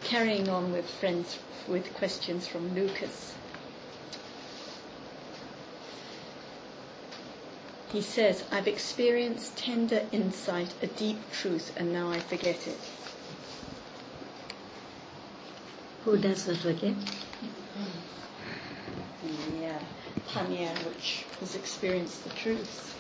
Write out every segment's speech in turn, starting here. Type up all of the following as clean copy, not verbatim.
carrying on with questions from Lucas. He says, I've experienced tender insight, a deep truth, and now I forget it. Who does not forget? The Panya, which has experienced the truth.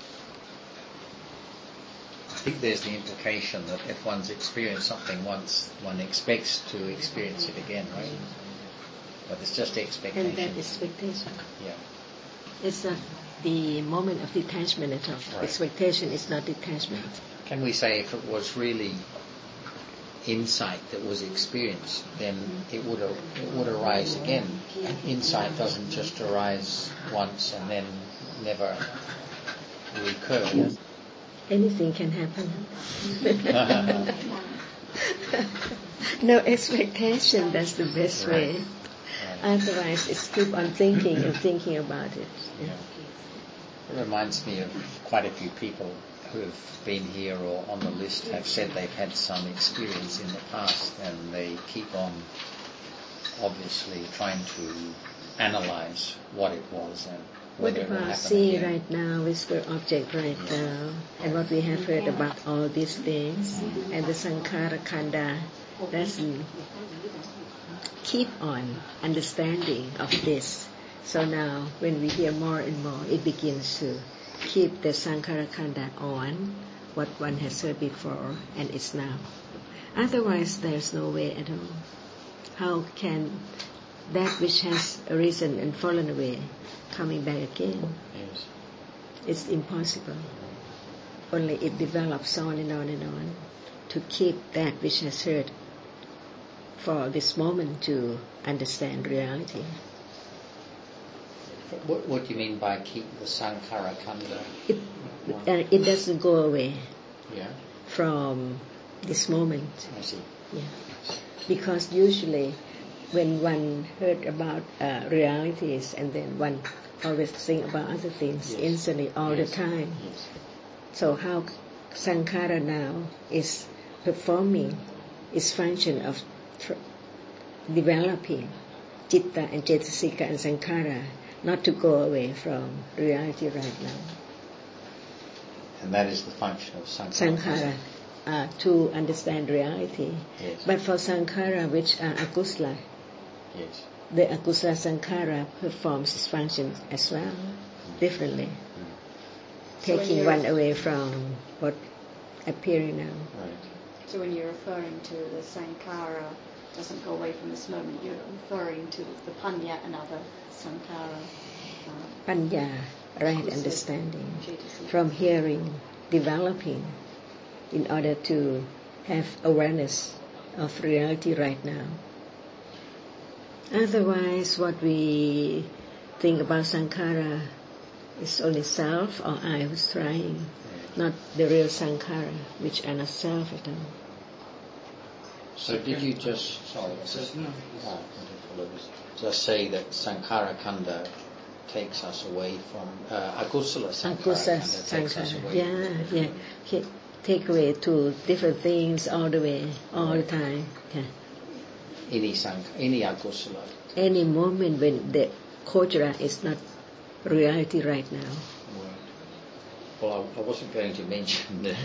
I think there's the implication that if one's experienced something once, one expects to experience it again, right? But it's just expectation. And that expectation. Yeah. It's not the moment of detachment at all. Right. Expectation is not detachment. Can we say if it was really insight that was experienced, then it would arise again? Insight doesn't just arise once and then never recur. Anything can happen. No expectation, that's the best way. Right. Otherwise, it's keep on thinking and thinking about it. Yeah. It reminds me of quite a few people who have been here or on the list have said they've had some experience in the past, and they keep on obviously trying to analyze what it was and whether it will happen See again. right now, whisper object right now, and what we have heard about all these things, and the Sankhara Khanda doesn't keep on understanding of this. So now, when we hear more and more, it begins to keep the Sankhara Khanda on what one has heard before, and it's now. Otherwise, there's no way at all. How can that which has arisen and fallen away coming back again? Yes. It's impossible. Only it develops on and on and on to keep that which has heard for this moment to understand reality. What do you mean by keep the Sankhara Khanda? It doesn't go away Yeah, from this moment. I see. Yeah. Because usually when one heard about realities and then one always think about other things Yes. instantly all Yes. the time. Yes. So how Sankhara now is performing its function of developing Citta and Cetasika and Sankhara not to go away from reality right now. And that is the function of Sankhara. Sankhara, to understand reality. Yes. But for Sankhara which are akusala, Yes. the akusala Sankhara performs its function as well, differently. So when Taking you're- one away from what appearing now. Right. So when you're referring to the Sankhara doesn't go away from this moment, you're referring to the Panya and other Sankhara. Panya, right Akusala, understanding. Cetasika. From hearing, developing in order to have awareness of reality right now. Otherwise, what we think about Sankhara is only self or I who's trying, not the real Sankhara, which are not self at all. So did you just just say that Sankhara Khanda takes us away from Akusala Sankhara Akusala Khanda takes us Sankhara, away. yeah. Take away to different things all the way, all the time. Yeah. Any Akusala. Any moment when the Kojara is not reality right now. Right. Well, I wasn't going to mention the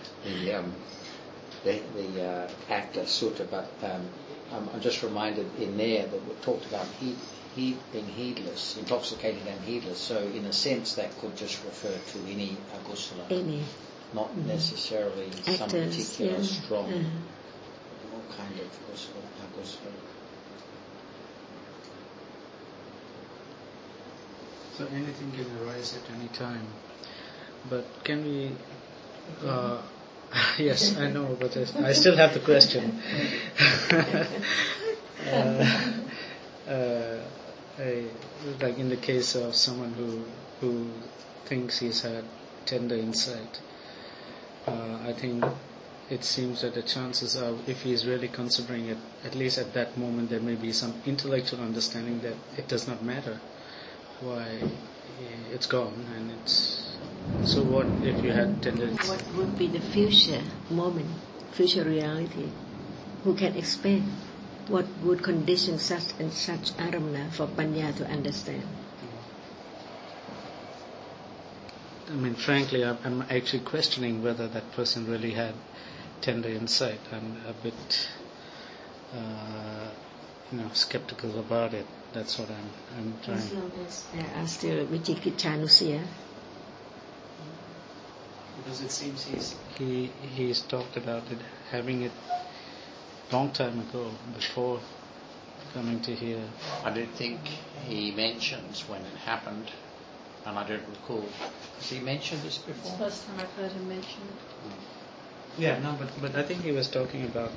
acta sutta, but I'm just reminded in there that we talked about being heedless, intoxicated and heedless. So in a sense, that could just refer to any akusala, Any. not necessarily some Actors, particular yeah. strong all kind of akusala. So anything can arise at any time. But can we... yes, I know, but I still have the question. Like in the case of someone who thinks he's had tender insight, I think it seems that the chances are, if he's really considering it, at least at that moment, there may be some intellectual understanding that it does not matter why it's gone, and it's... So what if you had tender... What would be the future moment, future reality? Who can explain? what would condition such and such aramana for panya to understand? I mean, frankly, I'm actually questioning whether that person really had tender insight. I'm a bit, skeptical about it. That's what I'm trying. As long as there are still Vichikichanusia. Because it seems he's talked about it, having it long time ago, before coming to here. I don't think he mentions when it happened, and I don't recall. Has he mentioned this before? It's the first time I've heard him mention it. Yeah, no, but I think he was talking about.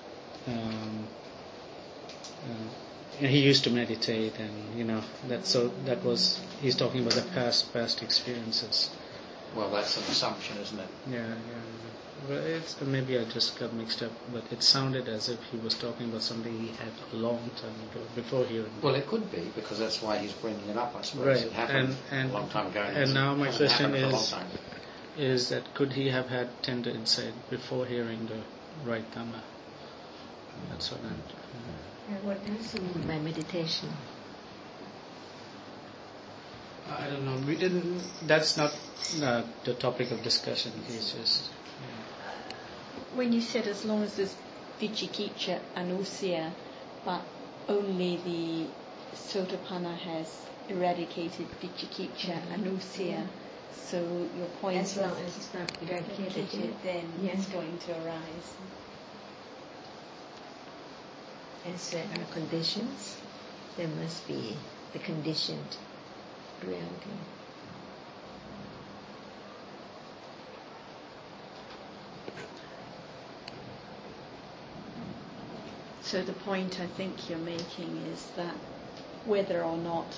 He used to meditate, and that was he's talking about the past experiences. Well, that's an assumption, isn't it? Yeah. Well, maybe I just got mixed up, but it sounded as if he was talking about something he had a long time ago, before hearing. Well, it could be, because that's why he's bringing it up, I suppose. Right. It happened and a long time ago. And now my question is is that could he have had tender insight before hearing the right Dhamma? That's what I'm... What does he mean by meditation? I don't know. We didn't. That's not the topic of discussion. He's just. When you said as long as there's Vichikicha Anusaya, but only the Sotapanna has eradicated Vichikicha Anusaya, so your point as long as it's not eradicated, then it's going to arise. As there are conditions, there must be the conditioned reality. So the point I think you're making is that whether or not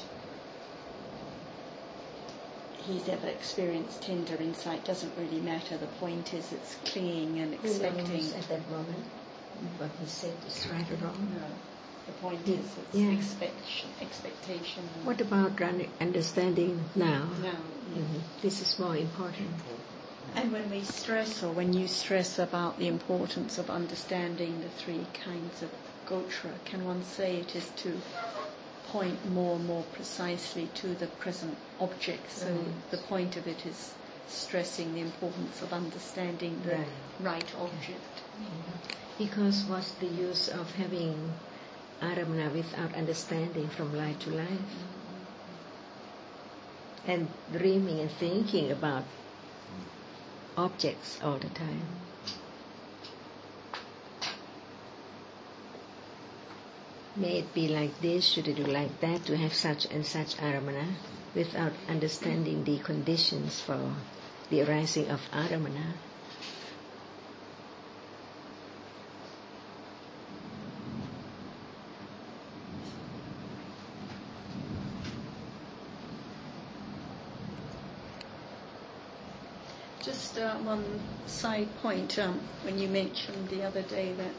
he's ever experienced tender insight doesn't really matter. The point is it's clinging and expecting. Who knows at that moment what he said is right or wrong? No. The point is it's expectation. What about understanding now? No. Mm-hmm. This is more important. And when we stress, or when you stress about the importance of understanding the three kinds of gotra, can one say it is to point more and more precisely to the present object? So the point of it is stressing the importance of understanding the right object. Because what's the use of having aramana without understanding from life to life? And dreaming and thinking about objects all the time. May it be like this, should it be like that, to have such and such aramana without understanding the conditions for the arising of aramana. Just one side point, when you mentioned the other day that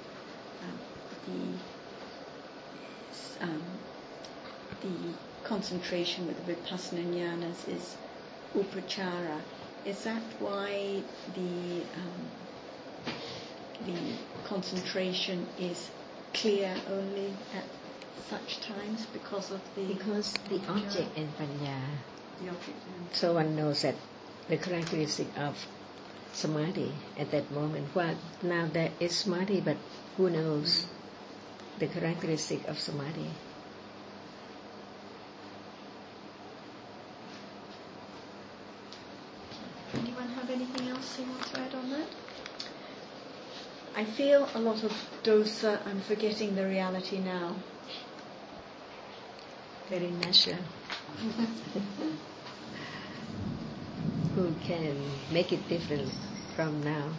the concentration with the Vipassana jnanas is upachara, is that why the concentration is clear only at such times because the object in panya. The object. So one knows that the characteristic of samadhi at that moment. Well, now there is samadhi, but who knows the characteristic of samadhi? Anyone have anything else they want to add on that? I feel a lot of dosa. I'm forgetting the reality now. Very natural. Who can make it different from now?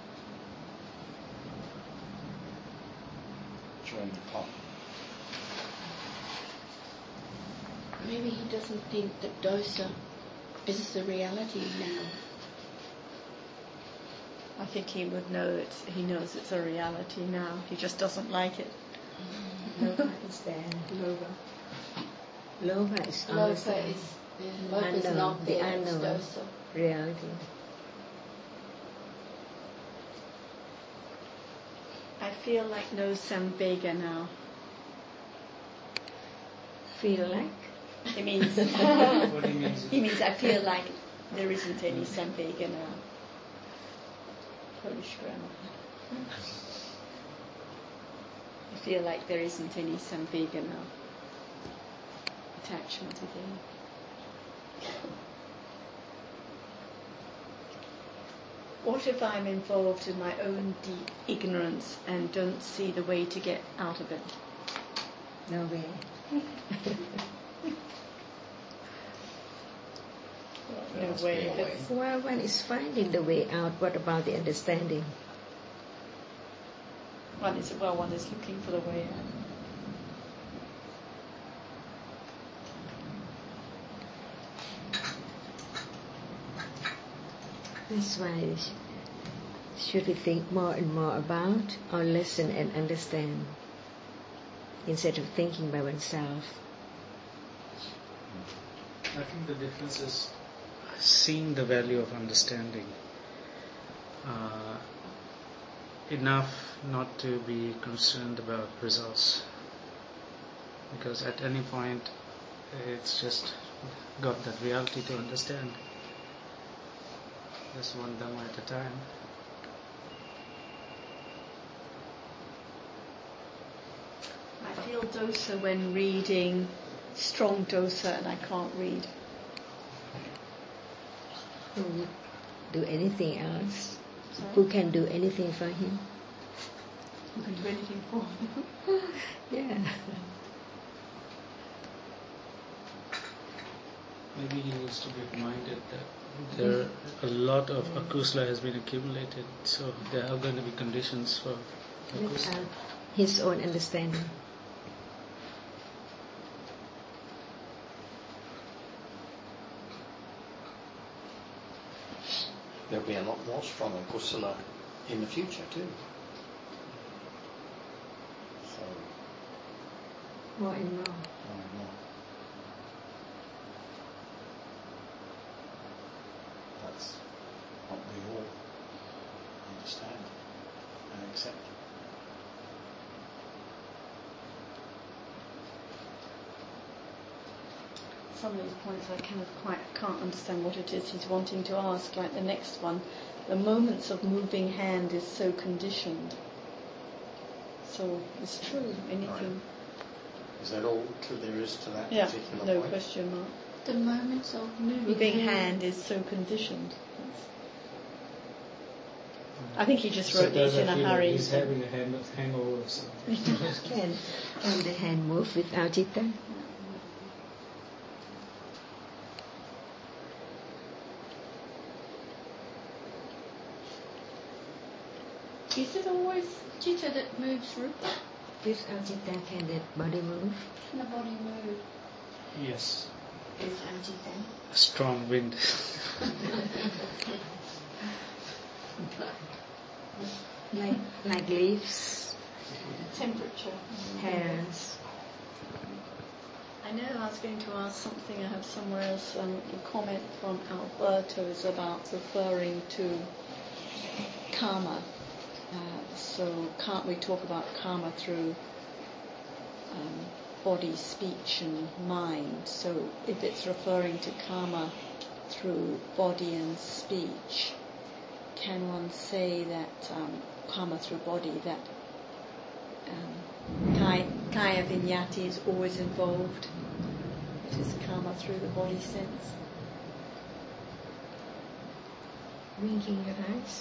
Join the pot. Maybe he doesn't think that dosa is the reality now. I think he would know it. He knows it's a reality now. He just doesn't like it. Lobha is there. Lobha is not the there. unknown Dosa. reality. I feel like no sambhega now. Feel like? It means What do you mean? he means I feel like there isn't any Samvegana. Polish grammar. I feel like there isn't any Samvegana attachment within. What if I'm involved in my own deep ignorance and don't see the way to get out of it? No way. No must way. be a way. It's- Well, one is finding the way out. What about the understanding? One is looking for the way out. That's why should we think more and more about or listen and understand instead of thinking by oneself? I think the difference is seeing the value of understanding. Enough not to be concerned about results, because at any point it's just got that reality to understand. Just one Dhamma at a time. I feel dosa when reading strong dosa and I can't read. Who would do anything else? Sorry? Who can do anything for him? You can do anything for them. Yeah. Maybe he needs to be reminded that there a lot of akusala has been accumulated, so there are going to be conditions for akusala. His own understanding. There'll be a lot more strong kusala in the future too. So, More and more. more and more. That's what we all understand and accept. Some of these points I kind of quite can't understand what it is he's wanting to ask. Like the next one, the moments of moving hand is so conditioned. So it's true. Anything. Is that all there is to that Yeah. particular No point? question mark. The moments of Moving hand is so conditioned. I think he just wrote these in a hurry. He's having a hangover or something. Can the hand move without citta? Is it always citta that moves rupa? Without citta, can the body move? Can the body move Yes, without citta? a strong wind. Like leaves, Temperature. hairs. I know I was going to ask something I have somewhere else. A comment from Alberto is about referring to karma. So can't we talk about karma through body, speech and mind? So if it's referring to karma through body and speech, can one say that karma through body, that kaya vinyati is always involved? It is karma through the body sense. Winking your eyes.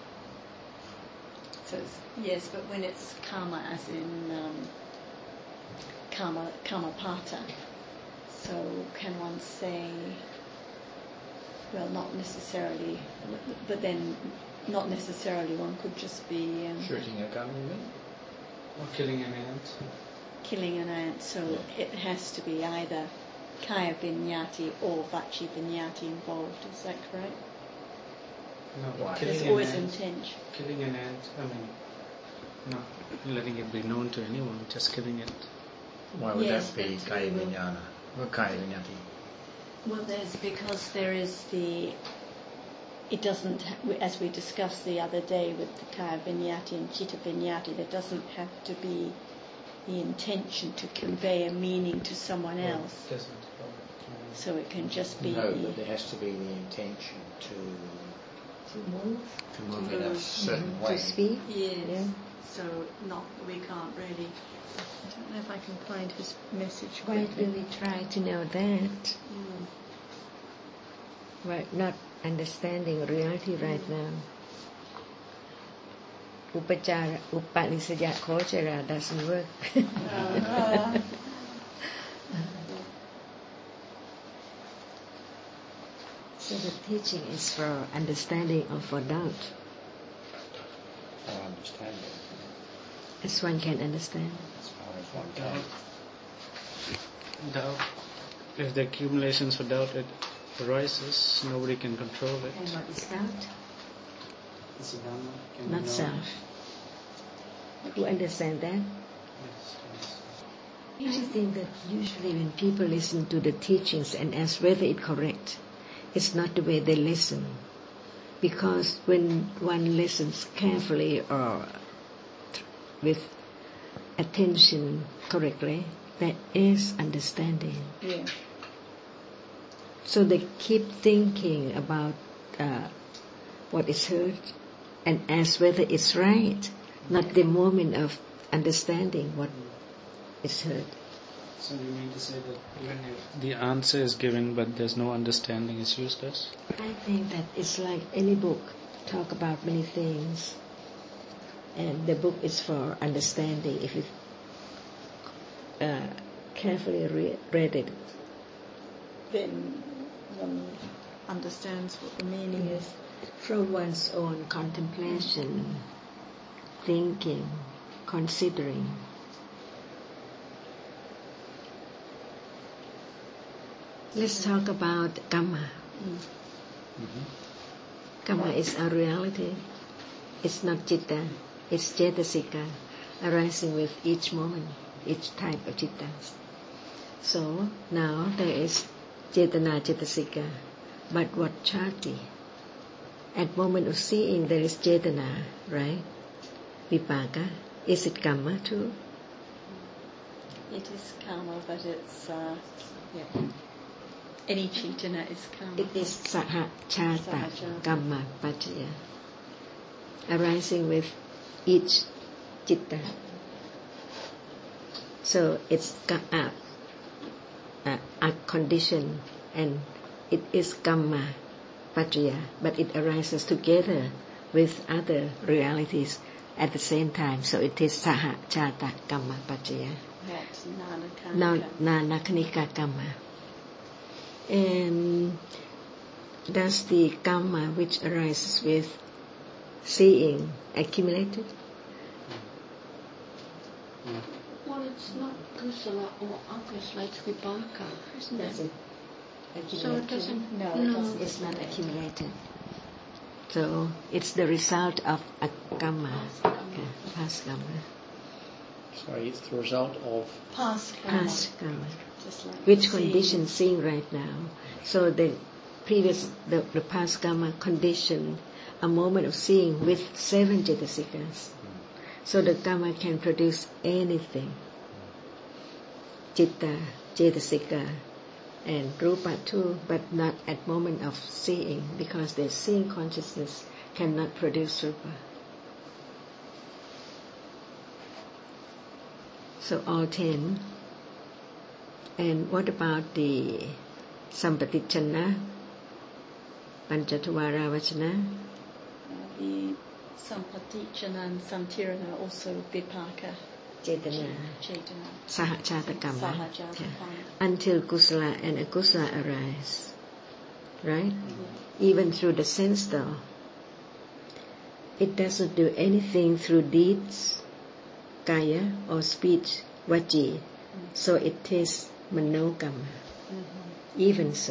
So it's, yes, but when it's karma as in karma pata, so can one say, well, not necessarily, but then not necessarily, one could just be Shooting a gun, you mean? Or killing an ant. killing an ant, so it has to be either kaya vinyati or vachi vinyati involved, is that correct? No, Why? There's killing always an ant. intention. Killing an ant, not letting it be known to anyone, just killing it. Why would Yes, that be that's kaya true. vinyana? Well, kaya vinyati. Well, because there is it doesn't, as we discussed the other day with the kaya vinyati and chitta vinyati, there doesn't have to be the intention to convey a meaning to someone else. Doesn't. So it can just be... No, but there has to be the intention to move in a certain way. To speak. Yes. Yeah. So we can't really... I don't know if I can find his message. Why quickly. do we try to know that? We're not understanding reality right now. Upanisaya Kochara doesn't work. So the teaching is for understanding or for doubt. For understanding, As one can understand. as far as one can. Doubt. If the accumulations for doubt it arises, nobody can control it. And what is doubt? It's a dhamma. Can Not know. self. Who understand that? Yes. I think that usually when people listen to the teachings and ask whether it's correct, it's not the way they listen. Because when one listens carefully or with attention correctly, there is understanding. Yeah. So they keep thinking about what is heard and ask whether it's right, not the moment of understanding what is heard. So you mean to say that even if the answer is given but there's no understanding, it's useless? I think that it's like any book, talk about many things, and the book is for understanding. If you carefully read it, Then one understands what the meaning is. from one's own contemplation, thinking, considering. Let's talk about karma. Karma is a reality. It's not citta. It's cetasika, arising with each moment, each type of citta. So now there is cetana cetasika, but what chati? At moment of seeing there is cetana, right? Vipaka. Is it karma too? It is karma, but it's... Any cetana is karma. It is sahachata Sahachata. kamma pacaya, arising with each citta. So it's a condition, and it is kamma pacaya, but it arises together with other realities at the same time. So it is sahachata kamma pacaya. Not Nanakanika kamma. And does the karma which arises with seeing accumulated? Well, it's not kusala or akas like vipaka, isn't Does it? it So it doesn't. No, it doesn't. It's not accumulated. So it's the result of a karma, past karma. Sorry, it's the result of past karma. Past karma. Just like Which seeing. condition seeing right now? So the previous, the past karma condition a moment of seeing with 7 cetasikas. So the karma can produce anything. Citta, cetasika, and rupa too, but not at moment of seeing, because the seeing consciousness cannot produce rupa. So all 10. And what about the sampatichana, panchatuvara vachana? The sampatichana and samtirana also vipaka. Cetana, Cetana. sahachata karma. Sahajata Yeah. karma. Until kusala and akusala arise. Right? Even through the sense though. It doesn't do anything through deeds, kaya, or speech, vaci. So it is manokama. Even so,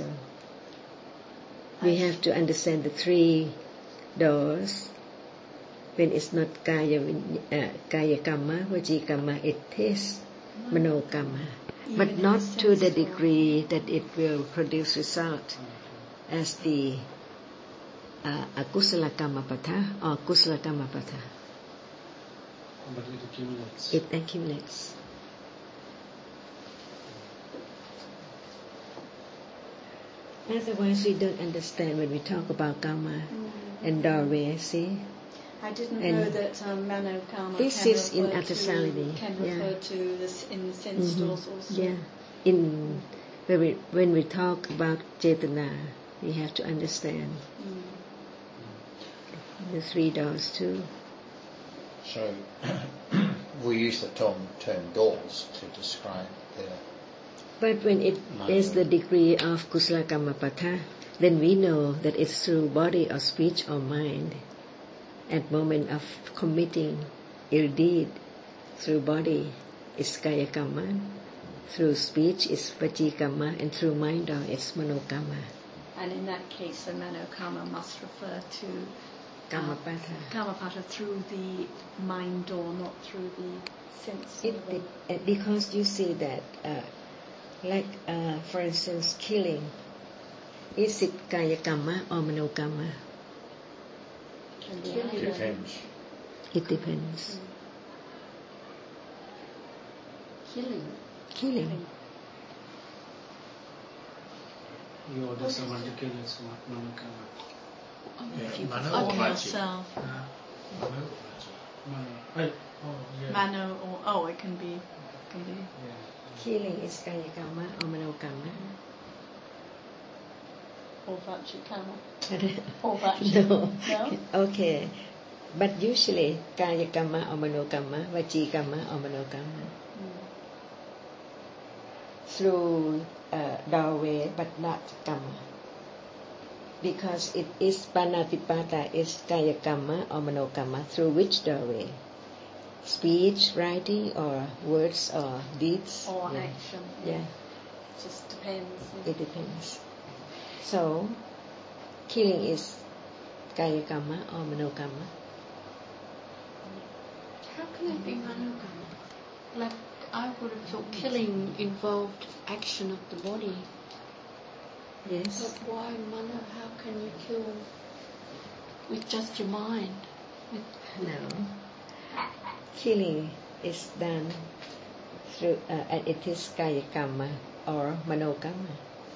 we have to understand the 3 doors. When it's not kaya kamma, vaci kamma, it is manokama. But Even not in the to the sense degree that it will produce result as the akusala kammapatha or kusala kammapatha. But it accumulates. It accumulates. Otherwise, we don't understand when we talk about karma and doorway. See, I didn't And know that mano karma this can is in refer Athasalini. to, can Yeah. refer to this in sense doors also. Yeah. When we talk about Cetana, we have to understand the 3 doors too. So we use the term doors to describe the... But when it is the degree of Kusala Kammapatha, then we know that it's through body or speech or mind. At moment of committing ill deed, through body is Kaya Kamma, through speech is Vaci Kamma, and through mind or it's Mano Kamma. And in that case, the mano karma must refer to Kammapatha. Kammapatha through the mind door, not through the sense door. Because you see that, for instance, killing, is it Kaya Kamma or Mano Kamma? Can be either. Depends. It depends. Killing. You order someone to kill is Mano Karma. If you Mano perform or yourself. Yeah. Mano or it can be. Yeah. Killing is Kaya Kamma or Mano Kamma. Or Vaci karma. Or Vaci. No. No? Okay. But usually, Kaya Kamma or Mano Kamma, Vaci Kamma or Mano Kamma. Through doorway, but not Kamma. Because it is Panatipata, is Kaya Kamma or Mano Kamma. Through which doorway? Speech, writing, or words, or deeds? Or action. Yeah. Just depends. It depends. So, killing is Kaya Kamma or Mano Kamma. How can it be mano karma? Like, I would have thought killing involved action of the body. Yes. But why mano? How can you kill with just your mind? No. Killing is done through, and it is Kaya Kamma or Mano Kamma.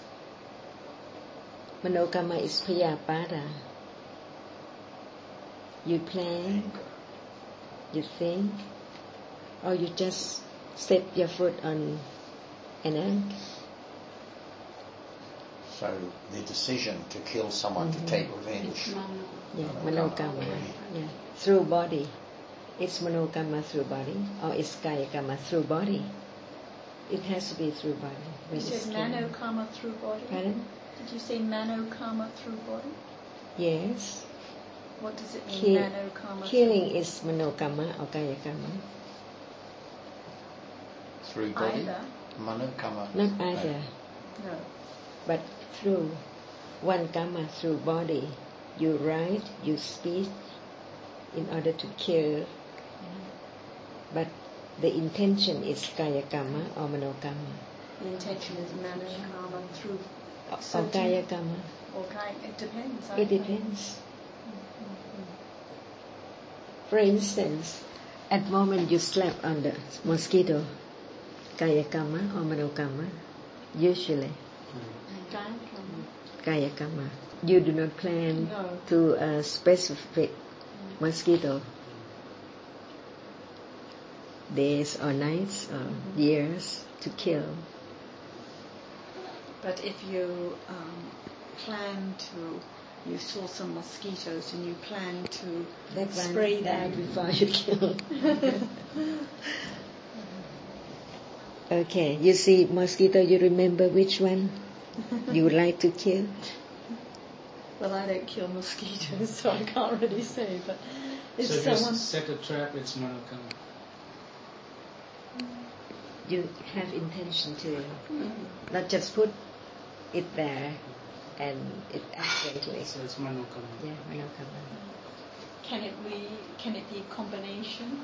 Mano Kamma is Payapada. You plan, you think, or you just step your foot on an ant. So the decision to kill someone to take revenge. It's mano. Yeah, Mano Mano Kamma. Kamma. Yeah. Through body. It's Mano Kamma through body, or it's Kaya Kamma through body. It has to be through body. You when it's said killing. mano karma through body? Pardon? Did you say mano karma through body? Yes. What does it mean, mano karma? Killing is Mano Kamma or Kaya Kamma. Through body. Either. Mano Kamma. Not either, No. but through one Kamma through body. You write, you speak in order to kill, but the intention is Kaya Kamma or Mano Kamma. The intention is mano karma through Or certain- Kaya Kamma. Or kaya. It depends. It depends. For instance, at the moment you slap on the mosquito, Kaya Kamma or Mano Kamma, usually Kaya Kamma. You do not plan No. to a specific mosquito, days or nights or years to kill. But if you plan to, you saw some mosquitoes and you plan to spray them. before you kill. Okay, you see mosquito, you remember which one you would like to kill? Well, I don't kill mosquitoes, so I can't really say. But if So if someone, you set a trap, it's Mano Kamma. You have intention to not just put it there and it accidentally. So it's Mano Kamma. Yeah, Mano Kamma. can it be a combination?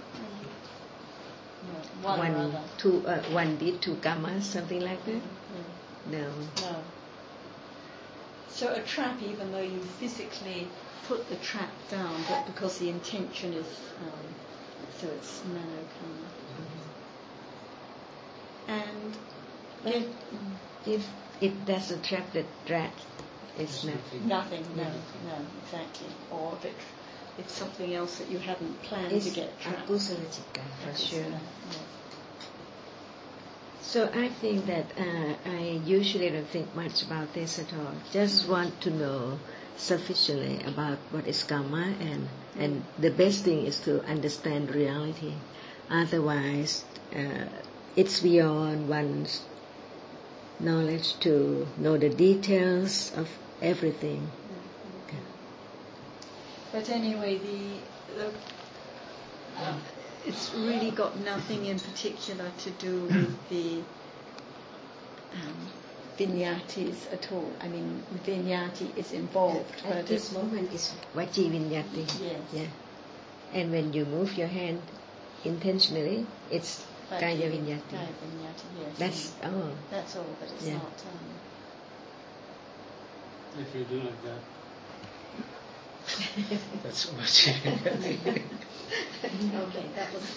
No, one or other. One did two kammas, something like that? No. No. So a trap, even though you physically put the trap down, but because the intention is, so it's mano karma. And But if It doesn't trap the rat. It's nothing. Nothing, no, exactly. Or if it's something else that you hadn't planned It's to get trapped. akusala chitta, for sure. Yeah. So I think that I usually don't think much about this at all. Just want to know sufficiently about what is karma, and the best thing is to understand reality. Otherwise, it's beyond one's knowledge to know the details of everything. Okay. But anyway, it's really got nothing in particular to do with the vinyatis at all. I mean, vinyati is involved, At but this moment is vaci vinyati. Yes. Yeah. And when you move your hand intentionally, it's kaya vinyati. Kaya vinyati, yes. That's all. That's all, but it's Yeah. not. If you do like that, that's so much. Okay, that was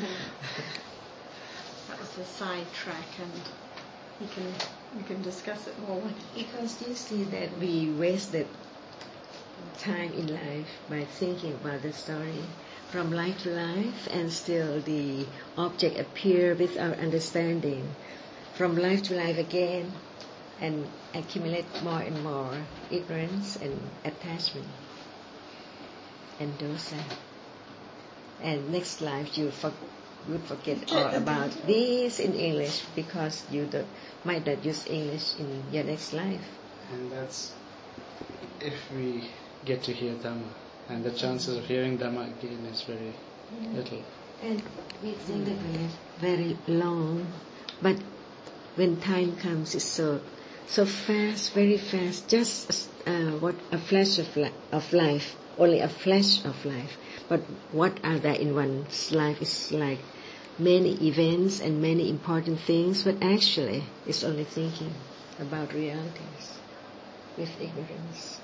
a sidetrack, and you can discuss it more. Because you see that we wasted time in life by thinking about the story from life to life, and still the object appear with our understanding from life to life again, and accumulate more and more ignorance and attachment and dosa. And next life you would forget all about this in English, because you might not use English in your next life. And that's if we get to hear Dhamma. And the chances of hearing Dhamma again is very little. And we think that we are very long, but when time comes, it's so fast, very fast. Just what a flash of life, only a flash of life. But what are there in one's life is like many events and many important things, but actually it's only thinking about realities with ignorance.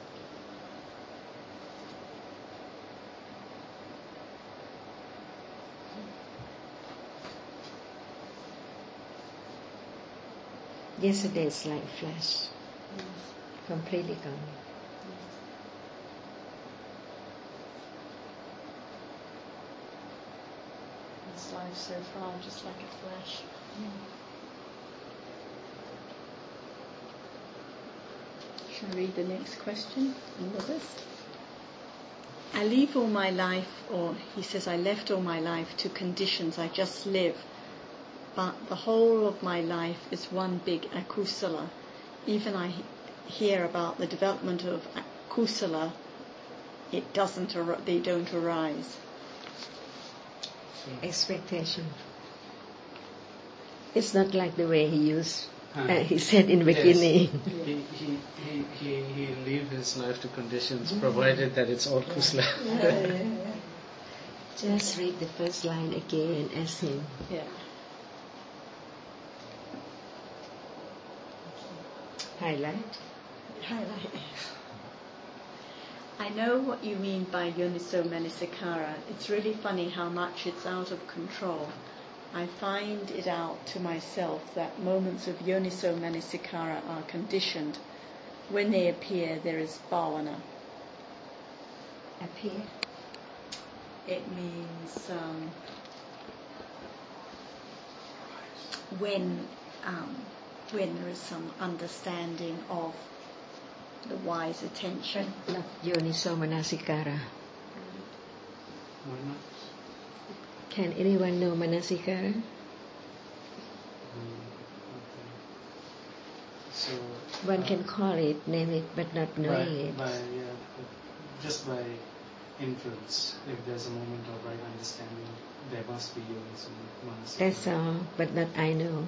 Yesterday is like a flash, completely gone. This life so far, just like a flash. Shall I read the next question on the list? I leave all my life, or he says, I left all my life to conditions. I just live. But the whole of my life is one big akusala. Even I hear about the development of akusala, they don't arise. Expectation. It's not like the way he said in the beginning. He leave his life to conditions, provided that it's all kusala. Just read the first line again as him. Yeah. Highlight. I know what you mean by Yoniso Manasikara. It's really funny how much it's out of control. I find it out to myself that moments of Yoniso Manasikara are conditioned. When they appear, there is bhavana. Appear. It means when there is some understanding of the wise attention. Not Yoniso Manasikara. Why not? Can anyone know Manasikara? Okay. So One can call it, name it, but not knowing it. Just by inference, if there's a moment of right understanding, there must be Yoniso Manasikara. That's all, but not I know.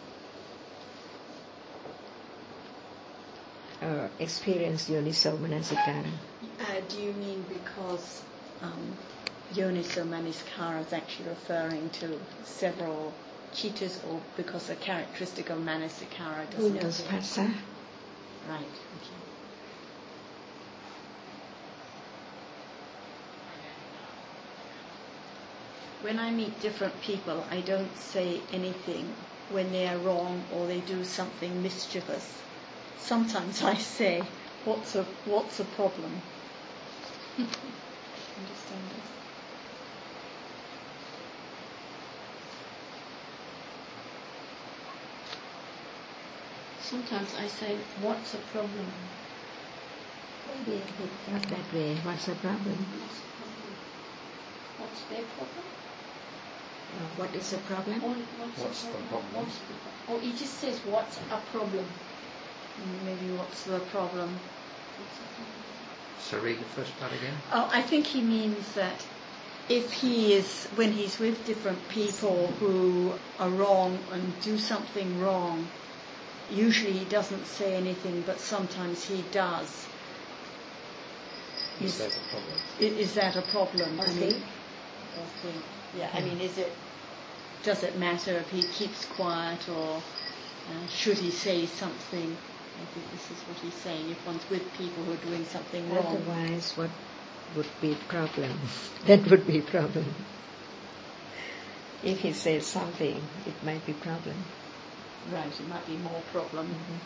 Or experience Yoniso Manasikara. Do you mean because Yoniso Manasikara is actually referring to several chittas, or because a characteristic of Manasikara Who doesn't knows appear? Phassa? Right, okay. When I meet different people, I don't say anything when they are wrong or they do something mischievous. sometimes I say, what's a problem? Understand this? Sometimes I say, what's a problem? Maybe not that way. What's the problem? What's their problem? What is the problem? Or What's the problem? Or he just says, what's a problem? Maybe what's the problem? So read the first part again. Oh, I think he means that when he's with different people who are wrong and do something wrong, usually he doesn't say anything, but sometimes he does. Is that a problem? Is that a problem? Okay. Yeah, I mean, does it matter if he keeps quiet or should he say something? I think this is what he's saying. If one's with people who are doing something wrong. Otherwise, what would be problem? That would be problem. If he says something, it might be problem. Right, it might be more problem. Mm-hmm.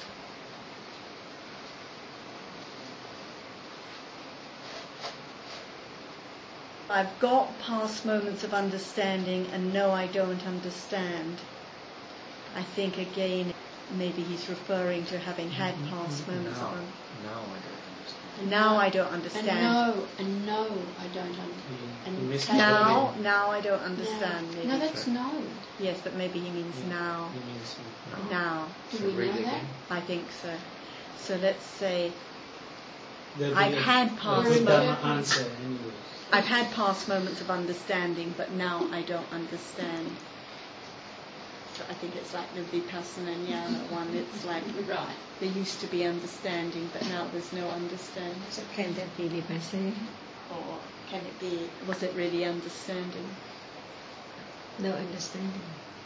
I've got past moments of understanding and no, I don't understand. I think again, maybe he's referring to having had past moments of Now I don't understand. Now I don't understand. And no, I don't understand. missed Now I don't understand. Maybe. No, that's no. Yes, but maybe he means now. He means Now. Do So we read know that? again. I think so. So let's say there'll I've be had past a moments. answer anyway. I've had past moments of understanding, but now I don't understand. So I think it's like the Vipassana Jnana one. It's like Right. there used to be understanding, but now there's no understanding. So can that be Vipassana? Or can it be? Was it really understanding? No understanding.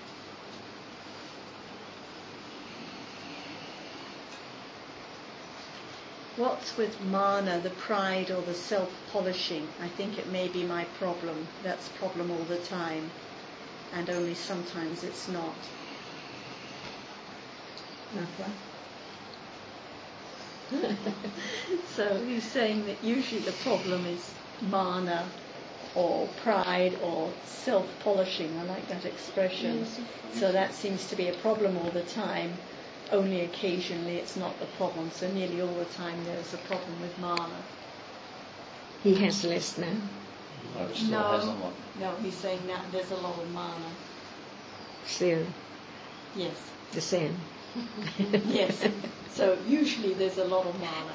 What's with mana, the pride or the self-polishing? I think it may be my problem. That's problem all the time, and only sometimes it's not. Not what? So he's saying that usually the problem is mana or pride or self-polishing. I like that expression. Yes, So that seems to be a problem all the time. Only occasionally it's not the problem. So nearly all the time there's a problem with mana. He has less now. No, it still has a lot. No, he's saying that there's a lot of mana. Still Yes. the same. Yes. So usually there's a lot of mana.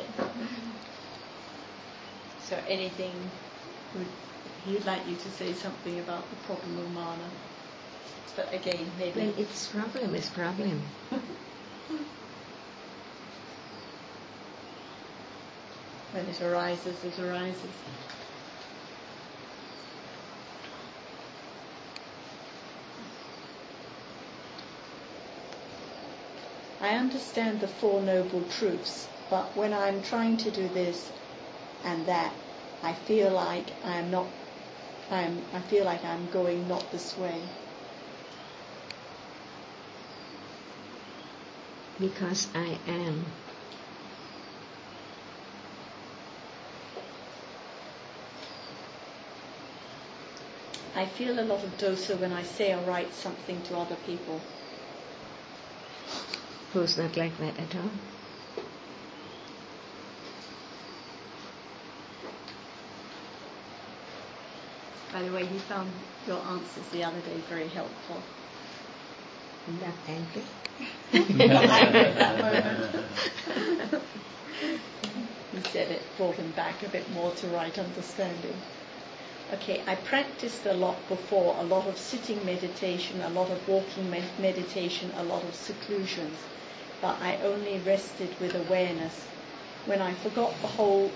So anything, he'd like you to say something about the problem of mana. But again, maybe... When it's problem, it's problem. When it arises, it arises. I understand the Four Noble Truths, but when I'm trying to do this and that, I feel like I'm going not this way. Because I am. I feel a lot of dosa when I say or write something to other people. Who's not like that at all? By the way, he found your answers the other day very helpful. I'm not angry. He said it brought him back a bit more to right understanding. Okay, I practiced a lot before, a lot of sitting meditation, a lot of walking meditation, a lot of seclusions, but I only rested with awareness when I forgot the whole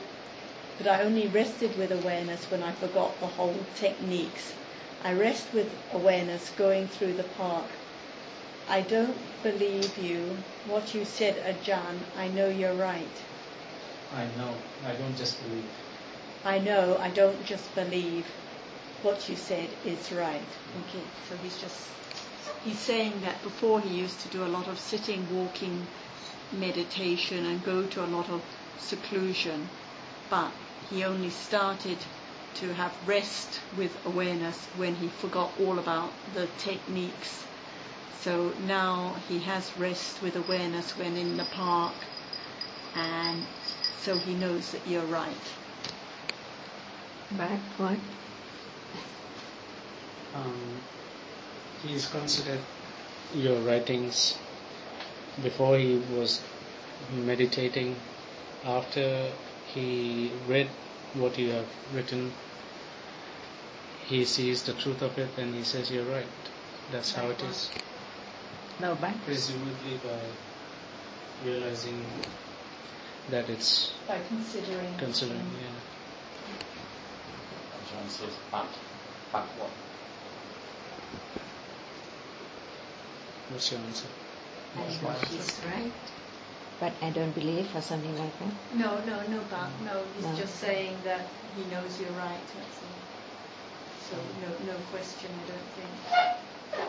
techniques. I rest with awareness going through the park. I don't believe you. What you said, Ajahn, I know you're right. I know. I don't just believe. I know, I don't just believe. What you said is right. Okay, so he's saying that before he used to do a lot of sitting, walking, meditation and go to a lot of seclusion, but he only started to have rest with awareness when he forgot all about the techniques. So now he has rest with awareness when in the park, and so he knows that you're right. But what? He's considered your writings before he was meditating. After he read what you have written, he sees the truth of it and he says, you're right. That's how it is. No, but Presumably by realizing that it's By considering. yeah. John says, but what? What's your answer? I know she's right, but I don't believe, or something like that. No, but no. He's No. just saying that he knows you're right. That's all. So no question, I don't think.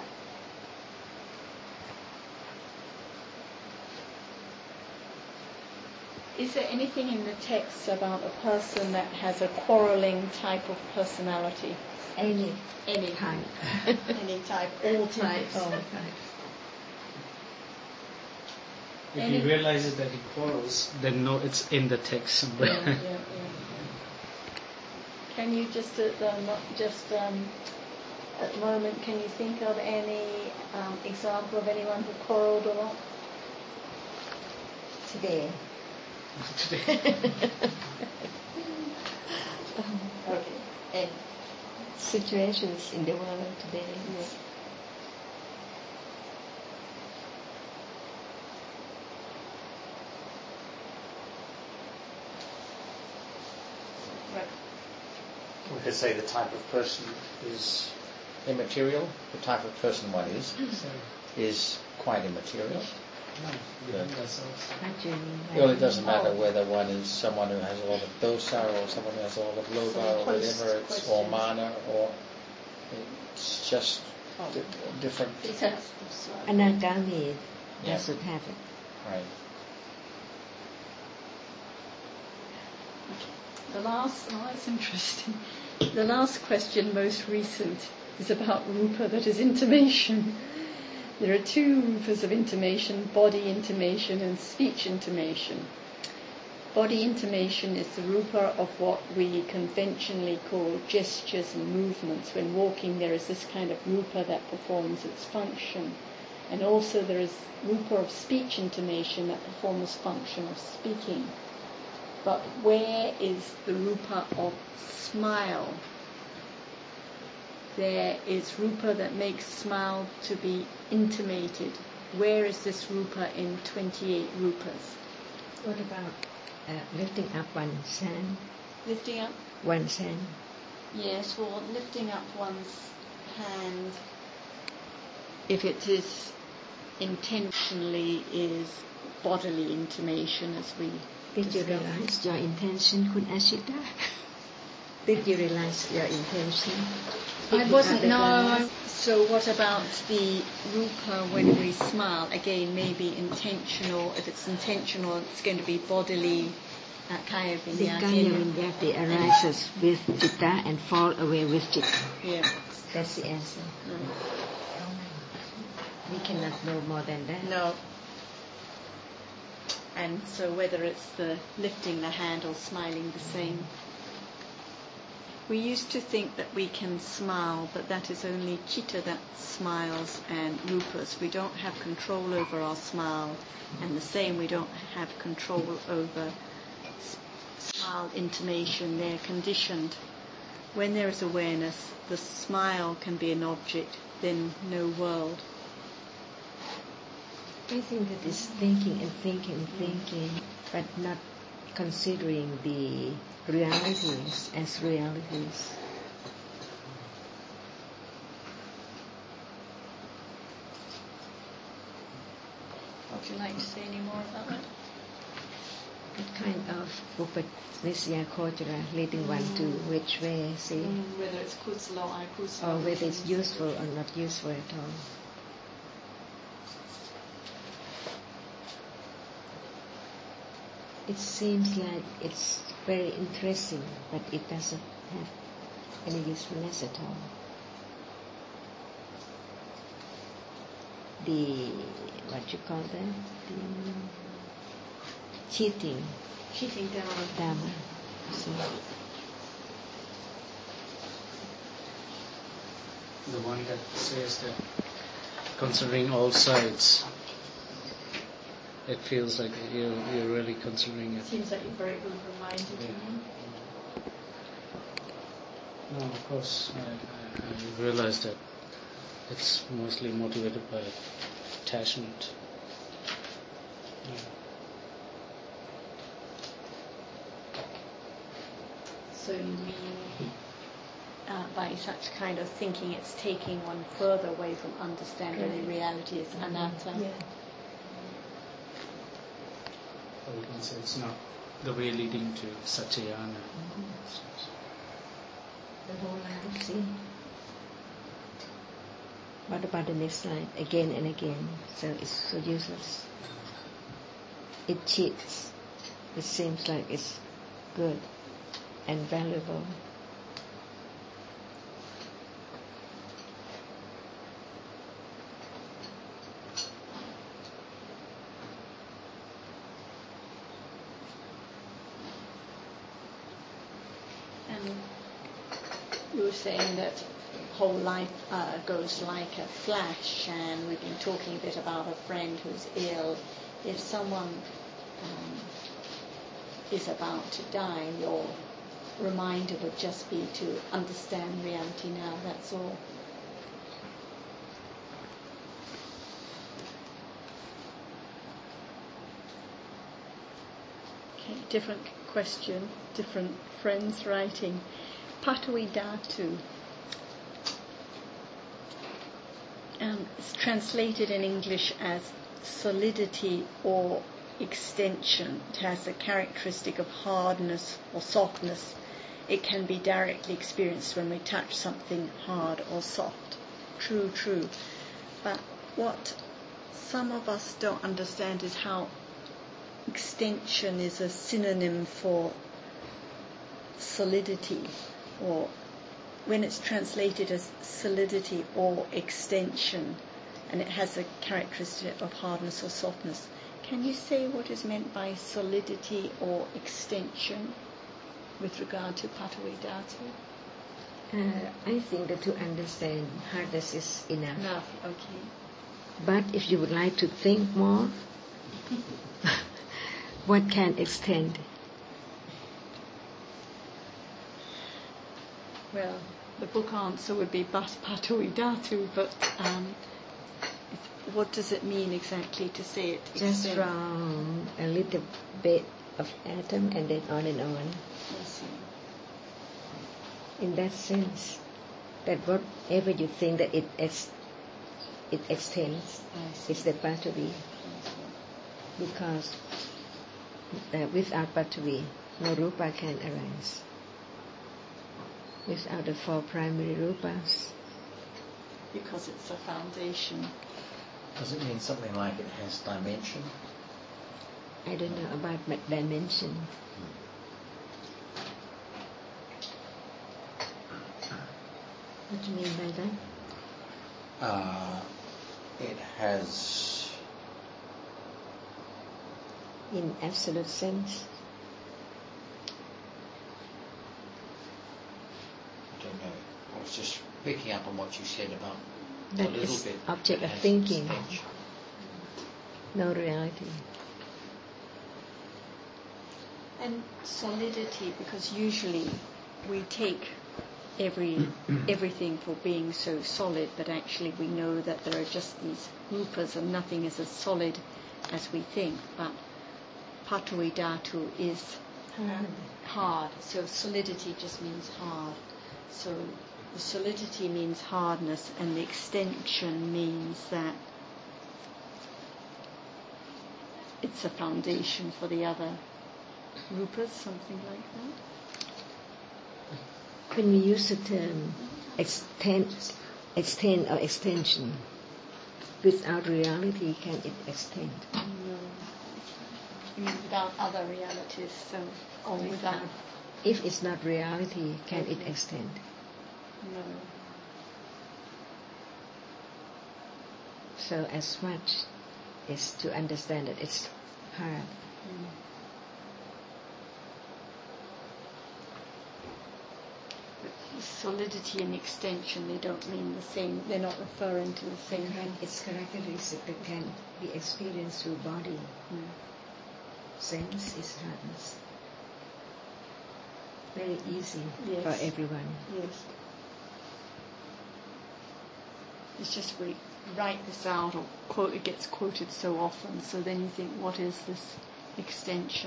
Is there anything in the text about a person that has a quarrelling type of personality? Any Any kind. Any type, all types. All types. If he realizes that he quarrels, then no, it's in the text somewhere. Yeah. Can you just at the moment, can you think of any example of anyone who quarrelled a lot? Today. Okay. And Situations in the world today. yes. Right. We could say the type of person is immaterial. The type of person one is quite immaterial. Well, it doesn't matter whether one is someone who has a lot of dosa or someone who has a lot of lobha or whatever, it's or mana, or it's just different. Anagami Yeah. doesn't have it. Right. The last, that's interesting. The last question, most recent, is about rupa, that is intimation. There are two rupas of intimation, body intimation and speech intimation. Body intimation is the rupa of what we conventionally call gestures and movements. When walking, there is this kind of rupa that performs its function. And also there is rupa of speech intimation that performs function of speaking. But where is the rupa of smile? There is rupa that makes smile to be intimated. Where is this rupa in 28 rupas? What about lifting up one's hand? Lifting up? One's hand. Yes, well, lifting up one's hand, if it is intentionally, is bodily intimation, as we Did you discussed. realize your intention, Kun Ashita? Did you realize your intention? I wasn't, no. So what about the rupa when we smile? Again, maybe intentional. If it's intentional, it's going to be bodily, kaya The vinyati. kaya vinyati arises with citta and fall away with citta. Yeah. That's the answer. We cannot know more than that. No. And so whether it's the lifting the hand or smiling, the same. We used to think that we can smile, but that is only chitta that smiles and rupas. We don't have control over our smile, and the same, we don't have control over smile intimation. They're conditioned. When there is awareness, the smile can be an object, then no world. I think that is thinking and thinking and thinking, but not considering the realities as realities. Would you like to say any more about that? What kind of upanisya kojara leading one to which way, see? Whether it's kusala or akusala. Or whether it's useful or not useful at all. It seems like it's very interesting, but it doesn't have any usefulness at all. The, what you call that? The cheating Dharma. So, The one that says that considering all sides, it feels like you're really considering it. Seems like you're very open-minded. No, of course, I realize that it's mostly motivated by attachment. So you mean by such kind of thinking it's taking one further away from understanding the reality is anatta? Or you can say it's not the way leading to Satyayana. the whole life, see? What about the next slide? Again and again. So it's so useless. It cheats. It seems like it's good and valuable. And you were saying that whole life goes like a flash, and we've been talking a bit about a friend who's ill. If someone is about to die, your reminder would just be to understand reality now, that's all. Okay, different question, different friends writing. Patui Dhatu. It's translated in English as solidity or extension. It has a characteristic of hardness or softness. It can be directly experienced when we touch something hard or soft. True. But what some of us don't understand is how extension is a synonym for solidity, or when it's translated as solidity or extension, and it has a characteristic of hardness or softness. Can you say what is meant by solidity or extension with regard to Patui Dhatu? I think that to understand hardness is enough. Enough, okay. But if you would like to think more, what can extend? Well, the book answer would be Patui Dhatu, but what does it mean exactly to say it Just extends? from a little bit of atom and then on and on. I see. In that sense, that whatever you think that it extends, I see. is the Patui. Because without Patui, no Rupa can arise. Without the four primary Rupas. Because it's a foundation. Does it mean something like it has dimension? I don't know about dimension. What do you mean by that? It has... In absolute sense? I don't know. I was just picking up on what you said about That a little is bit. object it of has thinking. extension. No reality. And solidity, because usually we take everything for being so solid, but actually we know that there are just these rupas and nothing is as solid as we think. But Patui Dhatu is hard, so solidity just means hard. So the solidity means hardness, and the extension means that it's a foundation for the other rupas, something like that. When we use the term extend or extension, without reality, can it extend? No. You mean without other realities, so, or without... If it's not reality, can it extend? No. So as much is to understand that it's hard. Solidity and extension, they don't mean the same, they're not referring to the same thing. Its characteristic that can be experienced through body. Sense is hardness. Very easy Yes. for everyone. Yes. It's just we write this out, or quote, it gets quoted so often, so then you think, what is this extension?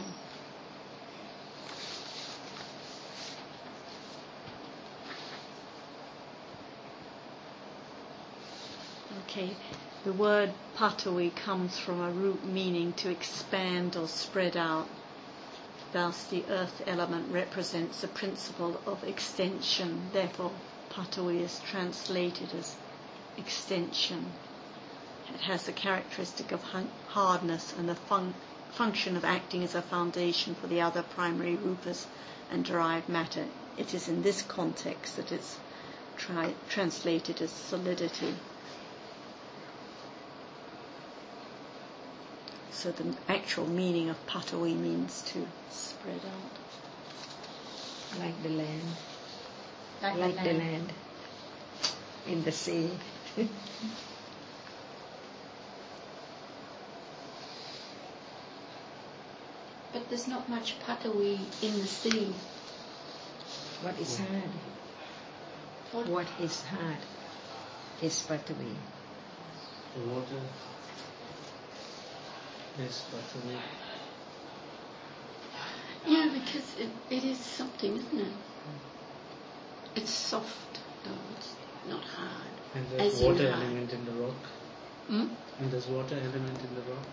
Okay, the word patui comes from a root meaning to expand or spread out. Thus, the earth element represents the principle of extension. Therefore, patui is translated as extension. It has the characteristic of hardness and the function of acting as a foundation for the other primary rupas and derived matter. It is in this context that it's translated as solidity. So the actual meaning of patui means to spread out. Like the land. Like the land. In the sea. But there's not much patui in the sea. What is hard? What is hard is patui. The water is patui. Yeah, because it is something, isn't it? It's soft, though. It's not hard. And there's As in water hard. element in the rock. And there's water element in the rock.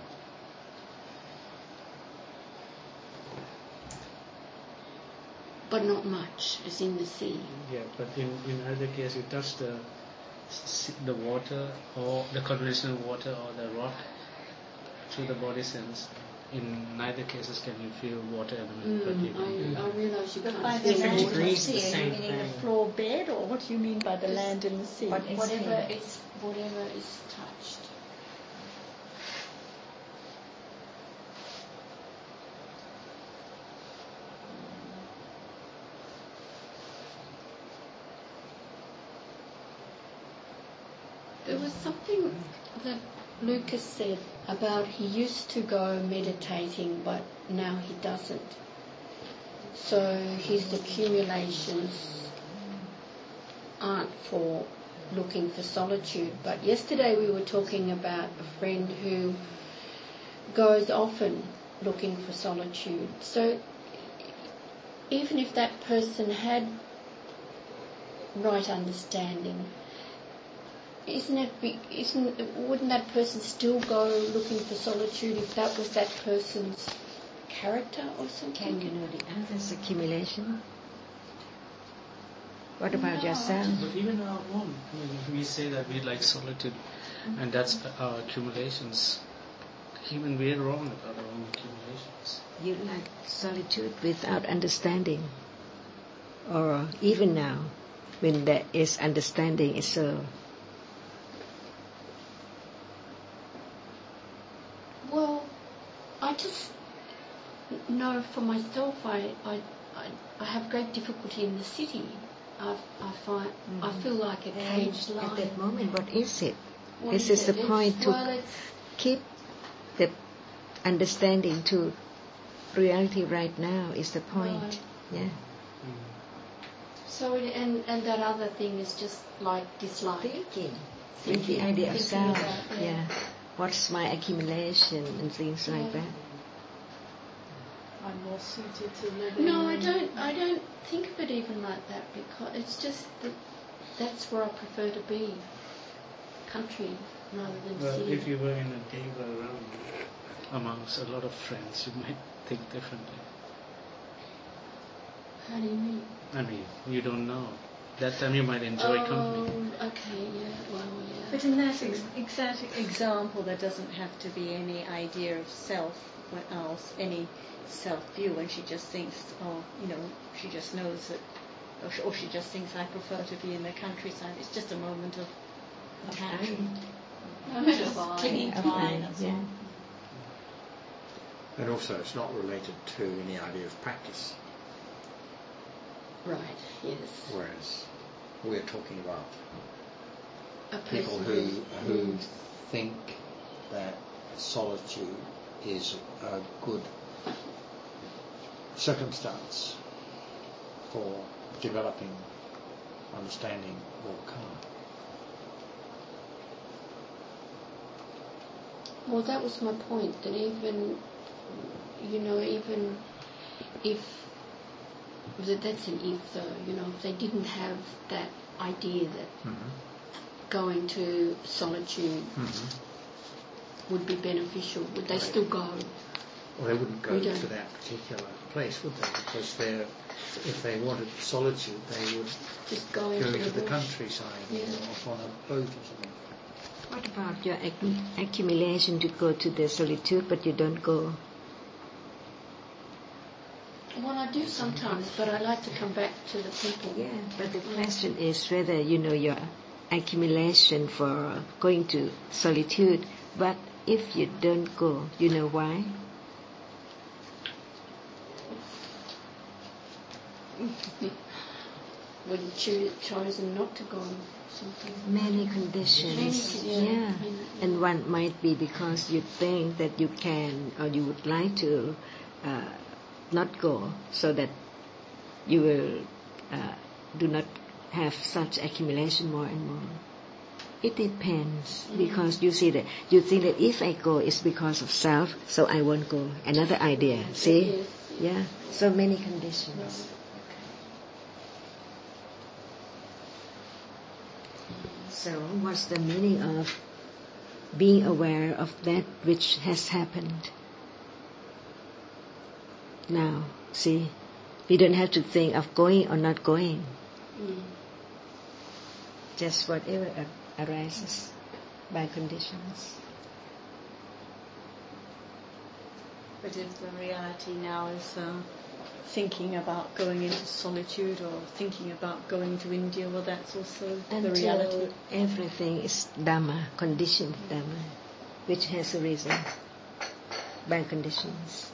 But not much, as in the sea. Yeah, but in either case, you touch the water or the combination of water or the rock through the body sense. In neither cases can you feel water element. But you can, I realise you But can't by the feel land water. in the Agrees the sea, are you same meaning the thing. floor bed, or what do you mean by the Just land in the sea? what is Whatever is touched. There was something that Lucas said about he used to go meditating, but now he doesn't. So his accumulations aren't for looking for solitude. But yesterday we were talking about a friend who goes often looking for solitude. So even if that person had right understanding, wouldn't that person still go looking for solitude if that was that person's character or something? Can you know the other's accumulation? What about yourself? but even our own, we say that we like solitude, and that's our accumulations. Even we're wrong about our own accumulations. You like solitude without understanding. Or even now, when there is understanding, it's so... Well, I just know for myself, I have great difficulty in the city. I feel like a caged lion. At that moment, what is it? What This is is the it? point to Well, it's keep the understanding to reality right now is the point. Right. Yeah. so, and that other thing is just like dislike. Thinking. With the idea of Thinking self. about, Yeah. What's my accumulation and things like that. I'm more suited to live No, I don't think of it even like that, because it's just that that's where I prefer to be, country rather than Well, city. if you were in a cave around amongst a lot of friends, you might think differently. How do you mean? I mean, you don't know. That time you might enjoy company. Okay, yeah, well, yeah. But in that exact example, there doesn't have to be any idea of self else any self-view, and she just thinks, oh, she just knows that, or she just thinks, I prefer to be in the countryside. It's just a moment of attachment. Just clinging to mine, that's all. And also it's not related to any idea of practice. Right, yes. Whereas we're talking about A people person who think that solitude is a good circumstance for developing understanding or karma. Well, that was my point, that even if, that's an if though, if they didn't have that idea that going to solitude would be beneficial, would they still go? Well, they wouldn't go to that particular place, would they? Because if they wanted solitude, they would just go to the bush. countryside or off on a boat or something. What about your accumulation to go to the solitude, but you don't go? Well, I do sometimes, but I like to come back to the people. Yeah, but the question is whether your accumulation for going to solitude, but if you don't go, you know why? Would you chosen not to go something? Many conditions. Yeah. And one might be because you think that you can or you would like to not go, so that you will do not have such accumulation more and more. It depends, because you see that you think that if I go it's because of self, so I won't go. Another idea. See? Yes. Yeah. So many conditions. So what's the meaning of being aware of that which has happened? Now, see, we don't have to think of going or not going. Just whatever arises by conditions. But if the reality now is thinking about going into solitude or thinking about going to India, well, that's also the reality. Everything is Dhamma, conditioned Dhamma, which has a reason by conditions.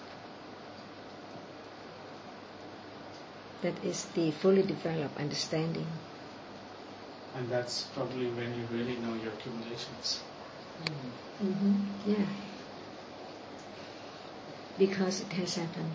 That is the fully developed understanding. And that's probably when you really know your accumulations. Yeah. Because it has happened.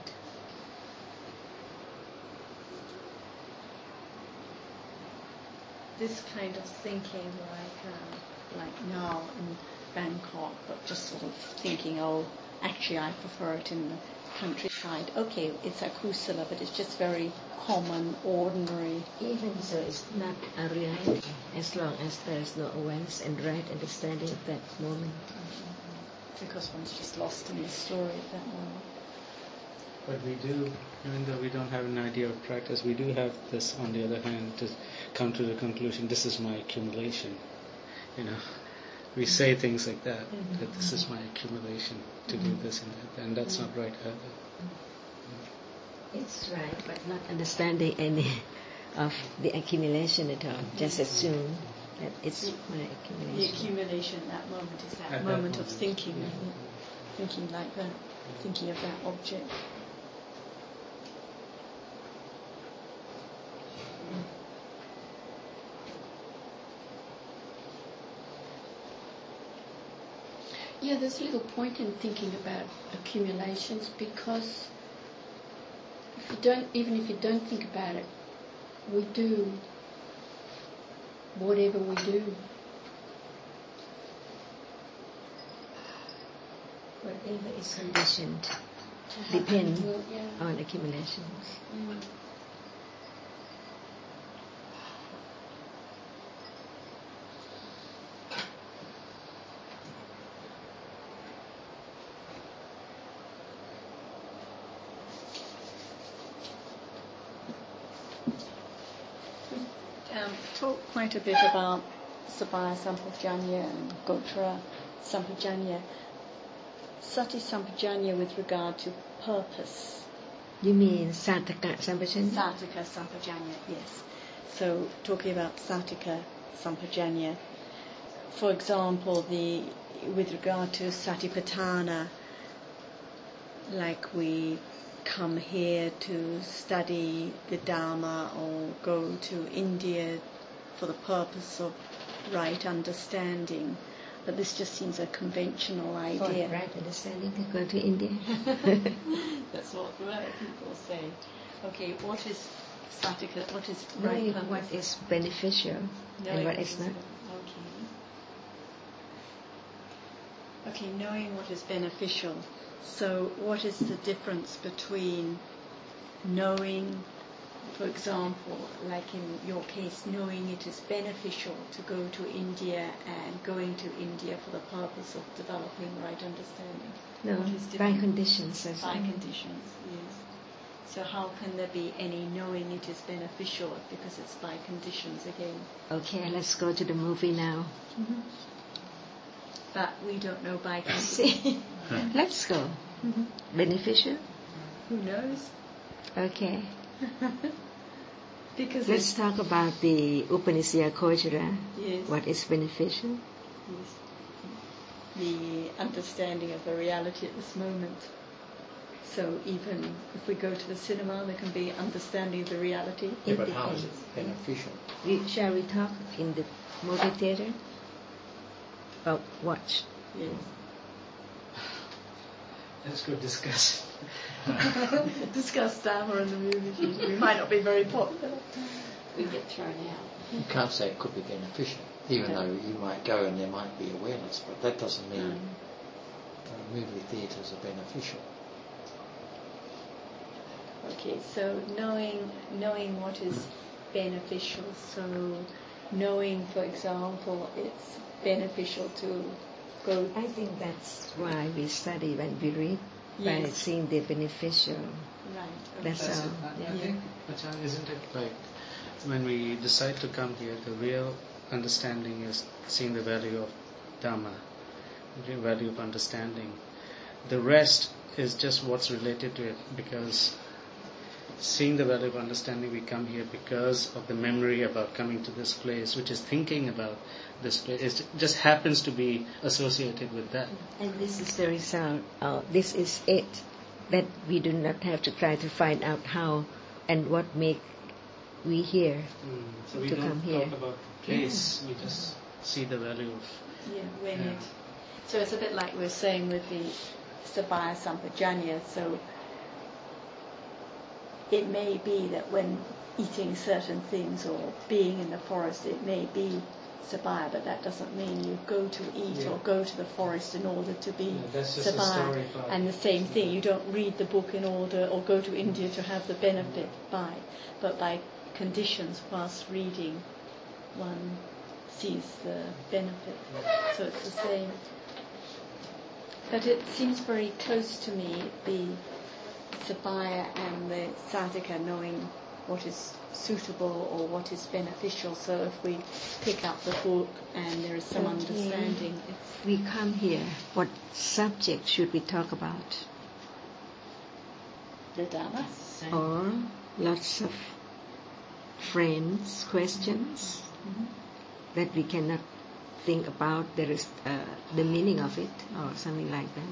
This kind of thinking, like now in Bangkok, but just sort of thinking, actually I prefer it in the countryside. Okay, it's a kusala, but it's just very common, ordinary. Even so, it's not a reality as long as there is no awareness and right understanding of that moment. Because one's just lost in the story at that moment. But we do, even though we don't have an idea of practice, we do have this, on the other hand, to come to the conclusion, this is my accumulation. We say things like that, that this is my accumulation to do this and that, and that's not right either. It's right, but not understanding any of the accumulation at all. Just assume that it's my accumulation. The accumulation at that moment is that moment of thinking, thinking like that, thinking of that object. Yeah, there's little point in thinking about accumulations, because even if you don't think about it, we do whatever we do. Whatever is conditioned depends on accumulations. Talk quite a bit about Sabaya Sampajanya and Gotra Sampajanya. Sati Sampajanya with regard to purpose. You mean Sataka Sampajanya? Satika Sampajanya, yes. So talking about Satika Sampajanya, for example, with regard to Satipatthana, like we come here to study the Dharma or go to India for the purpose of right understanding, but this just seems a conventional idea. For right understanding to go to India. That's what people say. Okay, what is Satika? What is Knowing right purpose? what is beneficial and what is not. Okay, knowing what is beneficial. So what is the difference between knowing, for example, like in your case, knowing it is beneficial to go to India and going to India for the purpose of developing right understanding? No, What is by different? conditions. As By well. conditions, yes. So how can there be any knowing it is beneficial because it's by conditions again? Okay, let's go to the movie now. But we don't know by conditions. See, let's go. Beneficial? Who knows? Okay. Because Let's talk about the Upanishad Kojara. yes, What is beneficial? yes, the understanding of the reality at this moment. So even if we go to the cinema, there can be understanding of the reality. Yeah, but how is it beneficial? Shall we talk in the movie theater? Or watch? Yes. Let's go discuss. Discuss Dharma in the movies. We might not be very popular. We get thrown out. You can't say it could be beneficial, even though you might go and there might be awareness, but that doesn't mean movie theatres are beneficial. Okay, so knowing what is beneficial. So knowing, for example, it's beneficial to go. I think that's why we study when we read, by Yes. seeing the beneficial. Right. Okay. That's all. I think, Achan, isn't it like when we decide to come here, the real understanding is seeing the value of Dhamma, the value of understanding. The rest is just what's related to it, because seeing the value of understanding, we come here because of the memory about coming to this place, which is thinking about this place. It just happens to be associated with that. And this is the result. This is it. That we do not have to try to find out how and what make we here. So we To don't come here. talk about place, we just see the value of... Yeah, when Yeah. it. So it's a bit like we're saying with the Sabaya Sampajanya. So it may be that when eating certain things or being in the forest, it may be Sabaya, but that doesn't mean you go to eat or go to the forest in order to be that's just a Sabaya. story part. And the same thing, you don't read the book in order or go to India to have the benefit but by conditions whilst reading, one sees the benefit. So it's the same. But it seems very close to me, the Sabaya and the Sadhaka, knowing what is suitable or what is beneficial. So if we pick up the book and there is some understanding, it's We come here. What subject should we talk about? the Dharma. Or lots of friends, questions that we cannot think about. There is the meaning of it or something like that.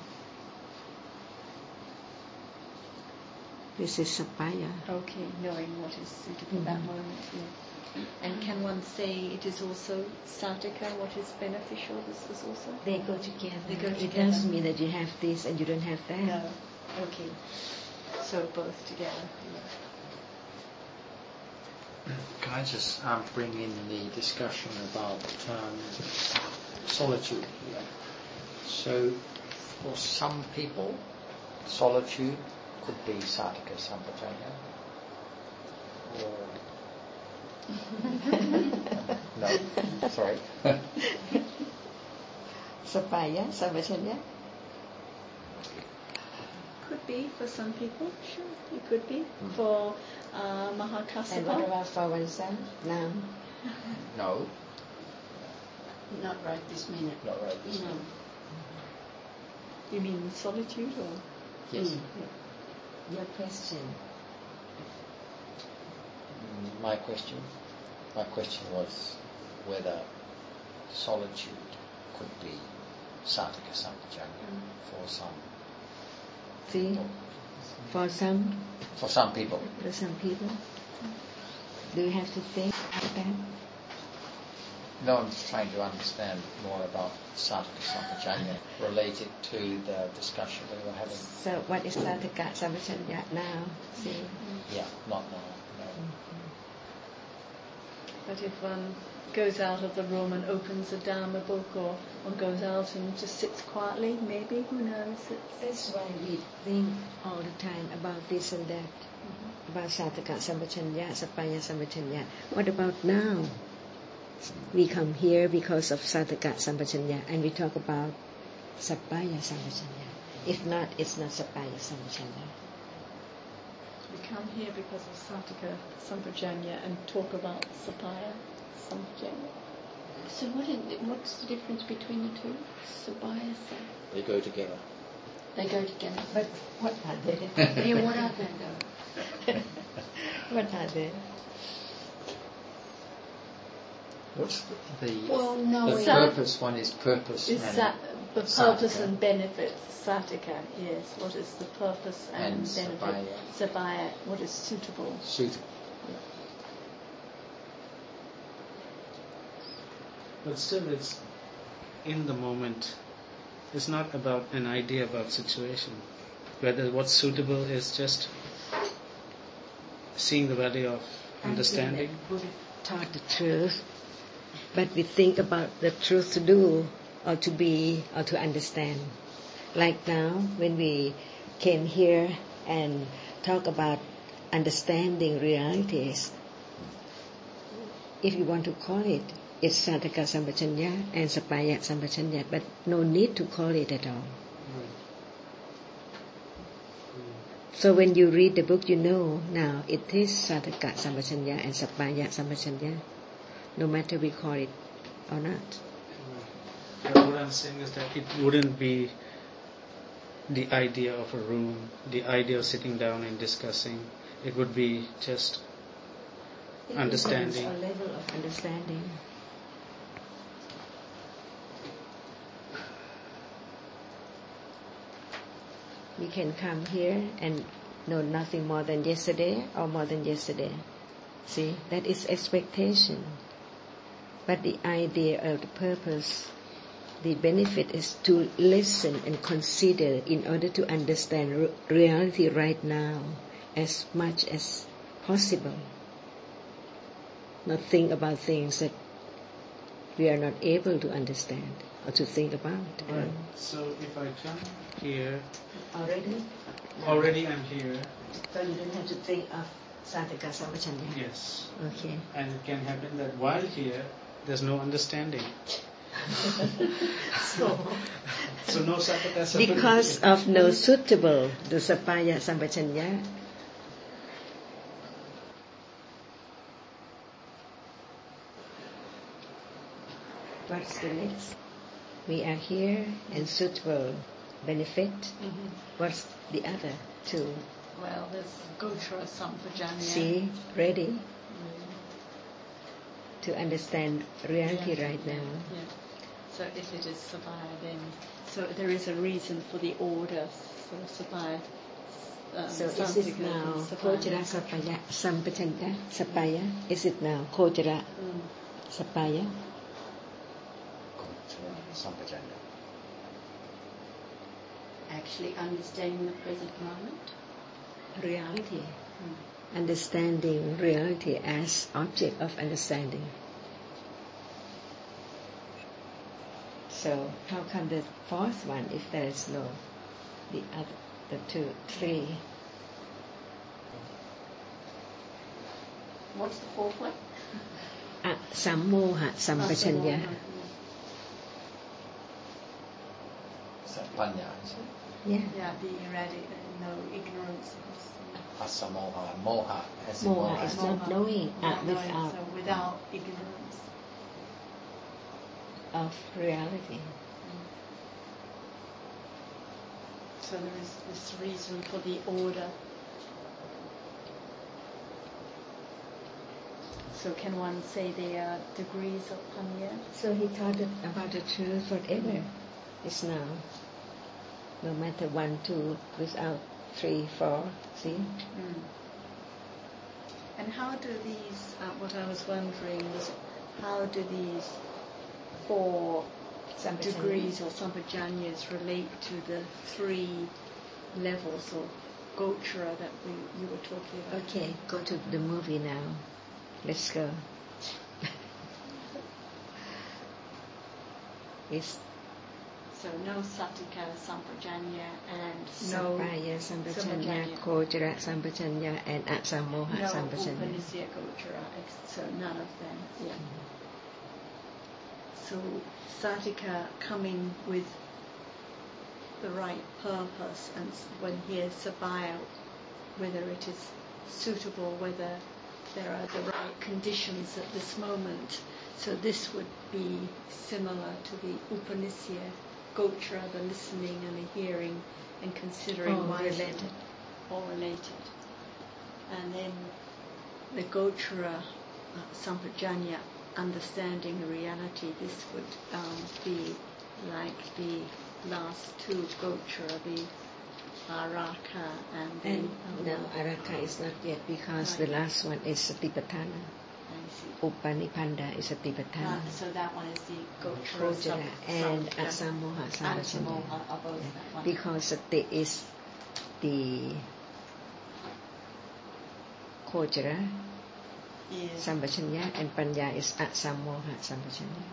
This is Sapaya. Okay, knowing what is suitable at that moment. Yeah. And can one say it is also Sadhaka, what is beneficial? This is also? They go together. They go It together. doesn't mean that you have this and you don't have that. No. Okay. So both together. Can I just bring in the discussion about solitude here? So, for some people, solitude could be Satika Sampajanya. Or no, sorry. Sapaya, Sampajanya. Could be for some people, sure. It could be. For And what Mahakassapa. about for oneself? Now. No, Not right this minute. not right. No. You mean solitude or? Yes. Your question. My question was whether solitude could be Satika Sampajanya for some See, people. for some people. For some people, do you have to think about that? No, I'm just trying to understand more about Satika Sampajanya related to the discussion we were having. So, what is Satika Sampajanya now? See, Yeah, not now. No. But if one goes out of the room and opens a Dharma book, or one goes out and just sits quietly, maybe, who knows? that's why we think all the time about this and that, about Satika Sampajanya, Sapaya Sampajanya. What about now? We come here because of Satika Sampajanya, and we talk about Sapaya Sampajanya. If not, it's not Sapaya Sampajanya. We come here because of Satika Sampajanya and talk about Sapaya Sampajanya. So what's the difference between the two? Sabaya, They go together. they go together. But what are they? Yeah, what are they though? What are they? What's the Well, no, the we- purpose? One is purpose Is and that the purpose Satika. and benefit? Satika, yes. What is the purpose and And benefit? Sabaya, what is suitable? suitable. But still, it's in the moment. It's not about an idea about situation. Whether what's suitable is just seeing the value of understanding. Buddha taught the truth, but we think about the truth to do or to be or to understand. Like now, when we came here and talk about understanding realities, if you want to call it, it's Satika Sampajanya and Sapaya Sampajanya, but no need to call it at all. So when you read the book, you know now it is Satika Sampajanya and Sapaya Sampajanya, no matter we call it or not. But what I'm saying is that it wouldn't be the idea of a room, the idea of sitting down and discussing. It would be just It understanding. depends on level of understanding. We can come here and know nothing more than yesterday or more than yesterday. See, that is expectation. But the idea of the purpose, the benefit is to listen and consider in order to understand reality right now as much as possible. Not think about things that we are not able to understand or to think about. Right. So if I come here, Already? I'm here. So you don't have to think of Satika Sampajanya. Yes. Okay. And it can happen that while here, there's no understanding. So, So no Satika Sampajanya. because of no suitable, the Sapaya Sampajanya. What's the next? We are here and suitable benefit. What's the other two? Well, there's Gotra Sampajanya. See, ready to understand reality Yeah, right now. Yeah. So if it is Sabaya, then so there is a reason for the order. So Sabaya. So is it now Kojara Sapaya Sampajanya Sapaya? Is it now Kojara Sapaya? Sampajanya. Actually understanding the present moment. Reality. Understanding reality as object of understanding. So how come the fourth one if there is no the other, the two, three? What's the fourth one? Sammoha Sampajanya. Is that panya? Is it? Yeah. Yeah, being erratic, no ignorance. Asamoha, moha, as in Moha is not knowing Without, so without ignorance. of reality. So there is this reason for the order. So can one say there are degrees of panya? So he taught it about the truth forever. It's now. No matter 1, 2, without 3, 4. See? And how do these, what I was wondering was, how do these 4 degrees or sampajanyas relate to the 3 levels of gochara that you were talking about? Okay, go to the movie now. Let's go. It's So no satika sampajanya and Sampaya Sampajanya, Gochara Sampajanya, and Asamoha no Sampajanya. Upanishya gochara, so none of them. Yeah. So satika coming with the right purpose, and when he is about whether it is suitable, whether there are the right conditions at this moment. So this would be similar to the Upanishya gochara, the listening and the hearing and considering All wisely. related. All related. And then the gochara sampajanya, understanding the reality, this would be like the last 2 gochara, the araka and the... And no, Araka is not yet, because the last one is Satipatthana. I see. Upanipanda is Satipatthana. So that one is the gochara Gochara and Asamoha Sampajanya. Asamoha are both that one. Because Sati is the Gochara Is Sampajanya, and Panya is Asamoha Sampajanya.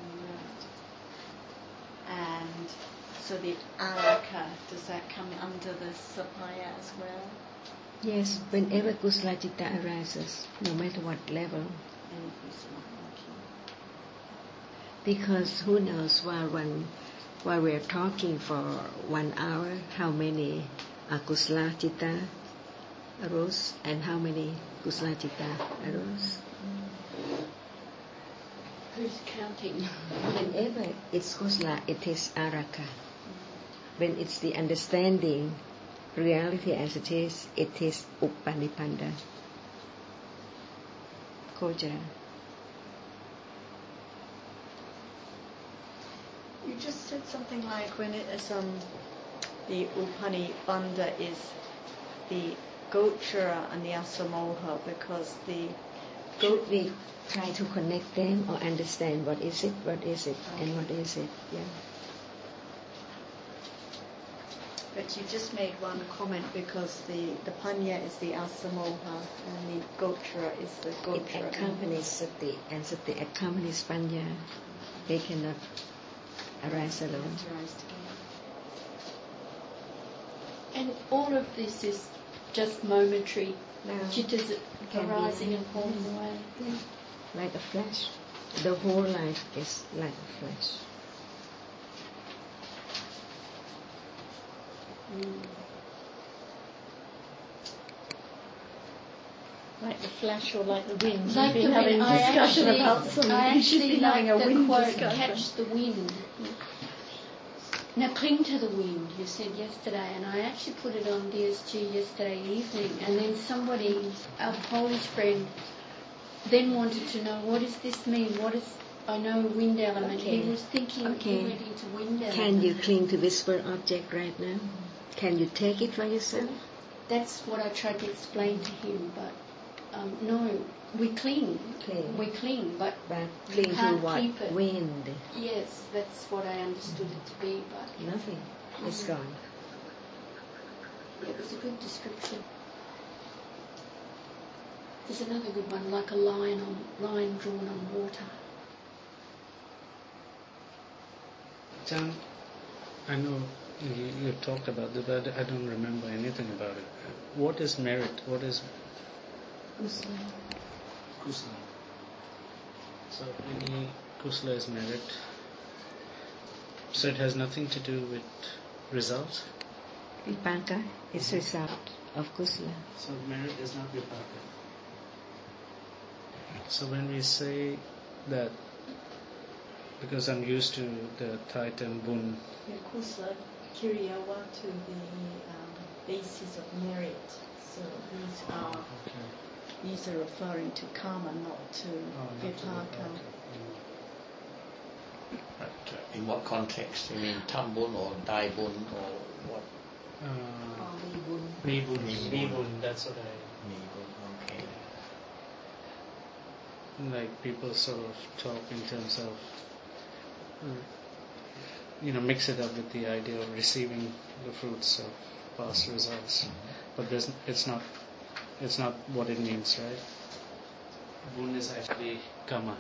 And so the araka, does that come under the sapaya as well? Yes, whenever Kusala Citta arises, no matter what level, And kusala, okay. because who knows while we're talking for 1 hour, how many Kusala Citta arose and how many Kusala Citta arose. Who's counting? Whenever it's Kusala, it is Araka. When it's the understanding reality as it is Upanipanda. Gochara. You just said something like when it is the Upanipanda is the gochara and the asamoha, because the Should we try to connect them or understand what is it, and what is it? Yeah. But you just made one comment, because the panya is the asamoha and the gochara is the It gochara. accompanies Sati, and Sati accompanies Panya. They cannot arise alone. And all of this is just momentary. Now, Chitta's can be arising and falling away. like a flash. The whole life is like a flash. Like the flash or like the wind. Like We've been the having wind. I discussion actually, about some. I She's actually been like having a the wind quote, discussion. catch the wind. Now cling to the wind, you said yesterday, and I actually put it on DSG yesterday evening, and then somebody, our Polish friend, then wanted to know, what does this mean? What is, I know wind element. Okay. He was thinking, Okay. he went into wind element. Can you cling to this word object right now? Can you take it for yourself? That's what I tried to explain to him, but no, we cling. Cling. We cling, but But cling to Can't what? keep it. Wind. yes, that's what I understood it to be, but Nothing. It's gone. yeah, it was a good description. There's another good one, like a line drawn on water. John, I know you talked about this, but I don't remember anything about it. What is merit? What is kusala? So any kusala is merit. So it has nothing to do with results. Vipaka is result of kusala. So merit is not vipaka. So when we say that, because I'm used to the Thai term bun, Yeah, kusala. Kiriyawa to the basis of merit. So these are referring to karma, not to vipaka. In what context? You mean Tambun or Daibun or what? Nibun, that's what Okay. like people sort of talk in terms of mix it up with the idea of receiving the fruits of past results, but it's not what it means, right? Bun is actually karma.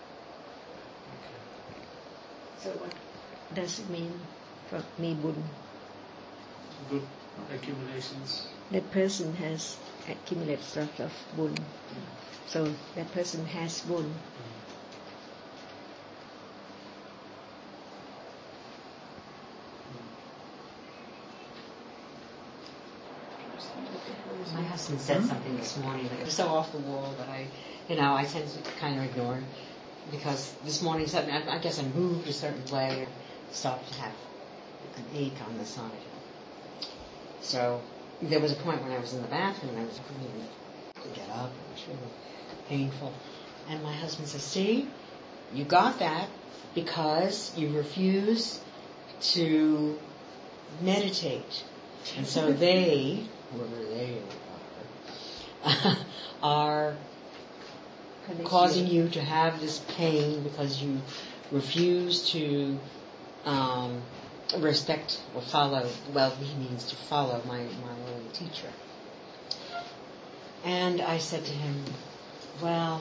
So what does it mean for Nibun? Good accumulations. That person has accumulated sort of bun. So that person has bun. My husband said something this morning that was so off the wall that I tend to kind of ignore, because this morning suddenly I guess I moved a certain way and started to have an ache on the side. So there was a point when I was in the bathroom and I couldn't even get up. It was really painful. And my husband said, "See, you got that because you refuse to meditate. And so they, whoever they are causing you to have this pain because you refuse to respect or follow." Well, he means to follow my holy teacher. And I said to him, "Well,"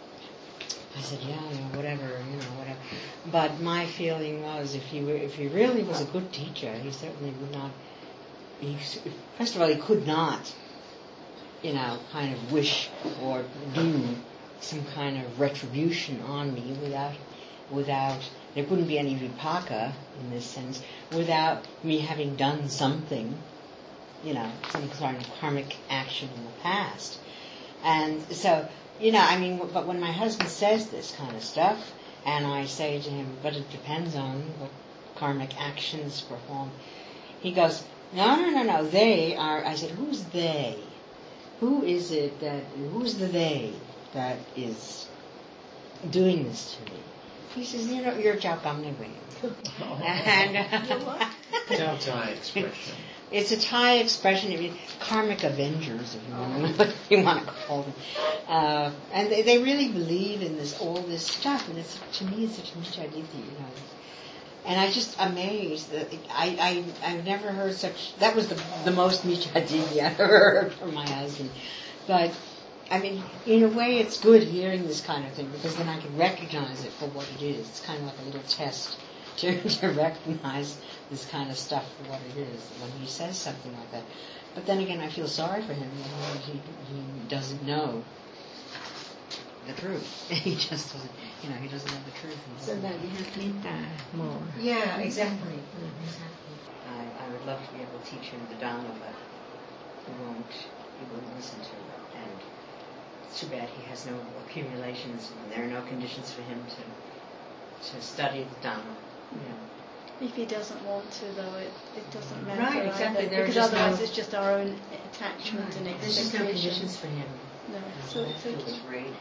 I said, "Yeah, whatever. But my feeling was, if he really was a good teacher, he certainly would not. First of all, he could not, kind of wish or do some kind of retribution on me without there wouldn't be any vipaka in this sense, without me having done something, some kind of karmic action in the past." And so, but when my husband says this kind of stuff, and I say to him, "But it depends on what karmic actions performed," he goes, No, they are. I said, "Who's they? Who's the they that is doing this to me?" He says, "You're Japanese." And Thai expression. it's a Thai expression. I mean, karmic avengers, if you want to call them. And they really believe in all this stuff. And to me, it's such nichaditi, And I just amazed that I've never heard such. That was the most michadidi I've ever heard from my husband. But I mean, in a way, it's good hearing this kind of thing, because then I can recognize it for what it is. It's kind of like a little test to recognize this kind of stuff for what it is when he says something like that. But then again, I feel sorry for him. He doesn't know the truth. He just doesn't. He doesn't know the truth. So that we have metta more. Yeah, exactly. Exactly. I would love to be able to teach him the Dhamma, but he won't listen to it. And it's too bad he has no accumulations, and there are no conditions for him to study the Dhamma. If he doesn't want to, though, it doesn't matter. Right, exactly. Either, because otherwise it's just our own attachment and There's just no conditions for him. No, so it's okay. Great.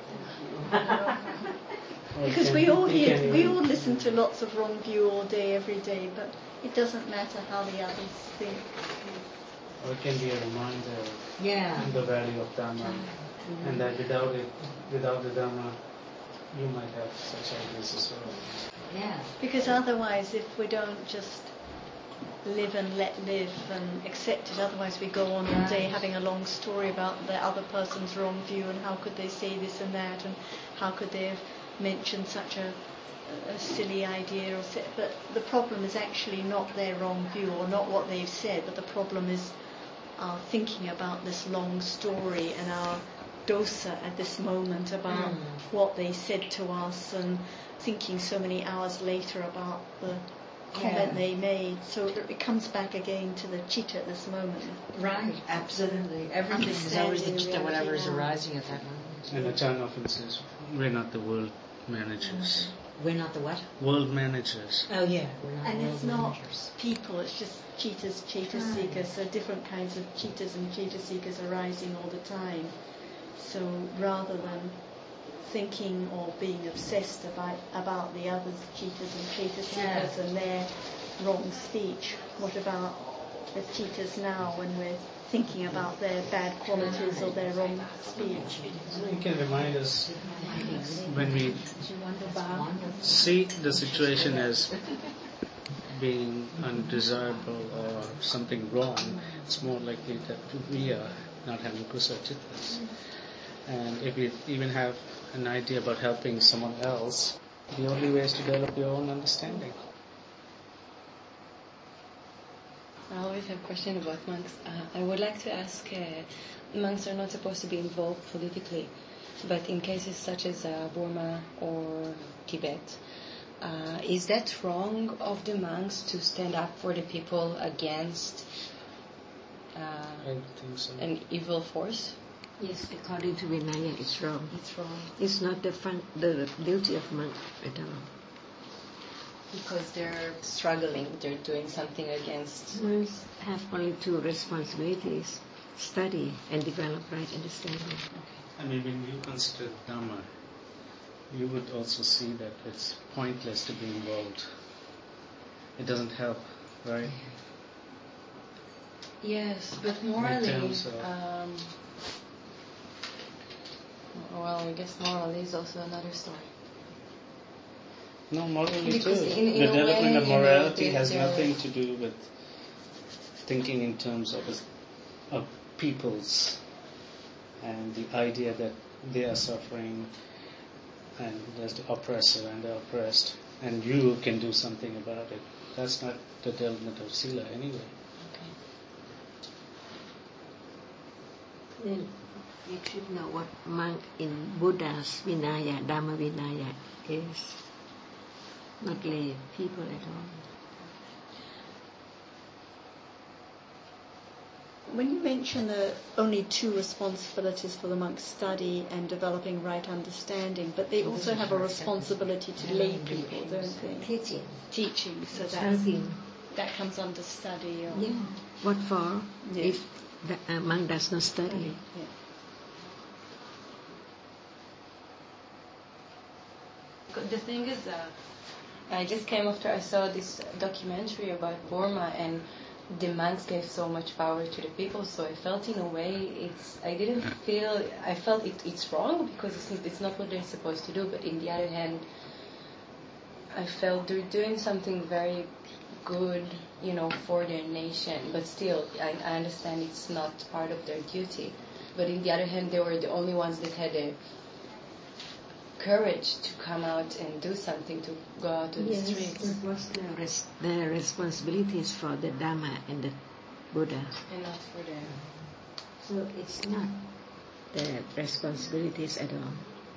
Because we all listen to lots of wrong view all day, every day, but it doesn't matter how the others think. Or it can be a reminder of the value of Dhamma, and that without the Dhamma, you might have such ideas as well. Yeah. Because otherwise, if we don't just live and let live and accept it, otherwise we go on all day having a long story about the other person's wrong view and how could they say this and that and how could they have mentioned such a silly idea. But the problem is actually not their wrong view or not what they've said, but the problem is our thinking about this long story and our dosa at this moment about what they said to us, and thinking so many hours later about the comment they made. So it comes back again to the citta at this moment. Right, absolutely. Everything is always the citta, whatever is arising at that moment. And Ajahn often says, we're not the world managers. We're not the what? World managers. Oh yeah, we're not And world it's not managers. people, it's just cheetahs, cheetah seekers. So different kinds of cheetahs and cheetah seekers arising all the time. So rather than thinking or being obsessed about the others, cheetahs and cheetah seekers and their wrong speech, what about the cheetahs now when we're thinking about their bad qualities or their wrong speech? So you can remind us when we see the situation as being undesirable or something wrong, it's more likely that we are not having kusachittas. And if we even have an idea about helping someone else, the only way is to develop your own understanding. I always have a question about monks. I would like to ask, monks are not supposed to be involved politically, but in cases such as Burma or Tibet, is that wrong of the monks to stand up for the people against I don't think so. an evil force? Yes, according to Vinaya, it's wrong. It's wrong. It's not the duty of monk at all. Because they're struggling, they're doing something against... Monks have only two responsibilities: study and develop right understanding. I mean, when you consider Dhamma, you would also see that it's pointless to be involved. It doesn't help, right? Yes, but morally... terms of- well, I guess morally is also another story. No, morally too. Because in The a development way, of morality you know, has they're- nothing to do with thinking in terms of peoples and the idea that they are suffering and there's the oppressor and the oppressed and you can do something about it. That's not the development of sila anyway. Then you should know what monk in Buddha's Vinaya, Dhamma Vinaya is. Not lay people at all. When you mention the only two responsibilities for the monks, study and developing right understanding, but they also have a responsibility to lay people, don't they? Teaching. Teaching, so Helping. that comes under study. Or, Yeah. What for? Yeah. If the monk does not study. Yeah. The thing is, I just came after I saw this documentary about Burma, and the monks gave so much power to the people. So I felt, in a way, I felt it's wrong because it's not what they're supposed to do. But in the other hand, I felt they're doing something very good, for their nation. But still, I understand it's not part of their duty. But in the other hand, they were the only ones that had the courage to come out and do something, to go out to the streets. That was their responsibilities for the Dhamma and the Buddha. And not for them. So it's not their responsibilities at all.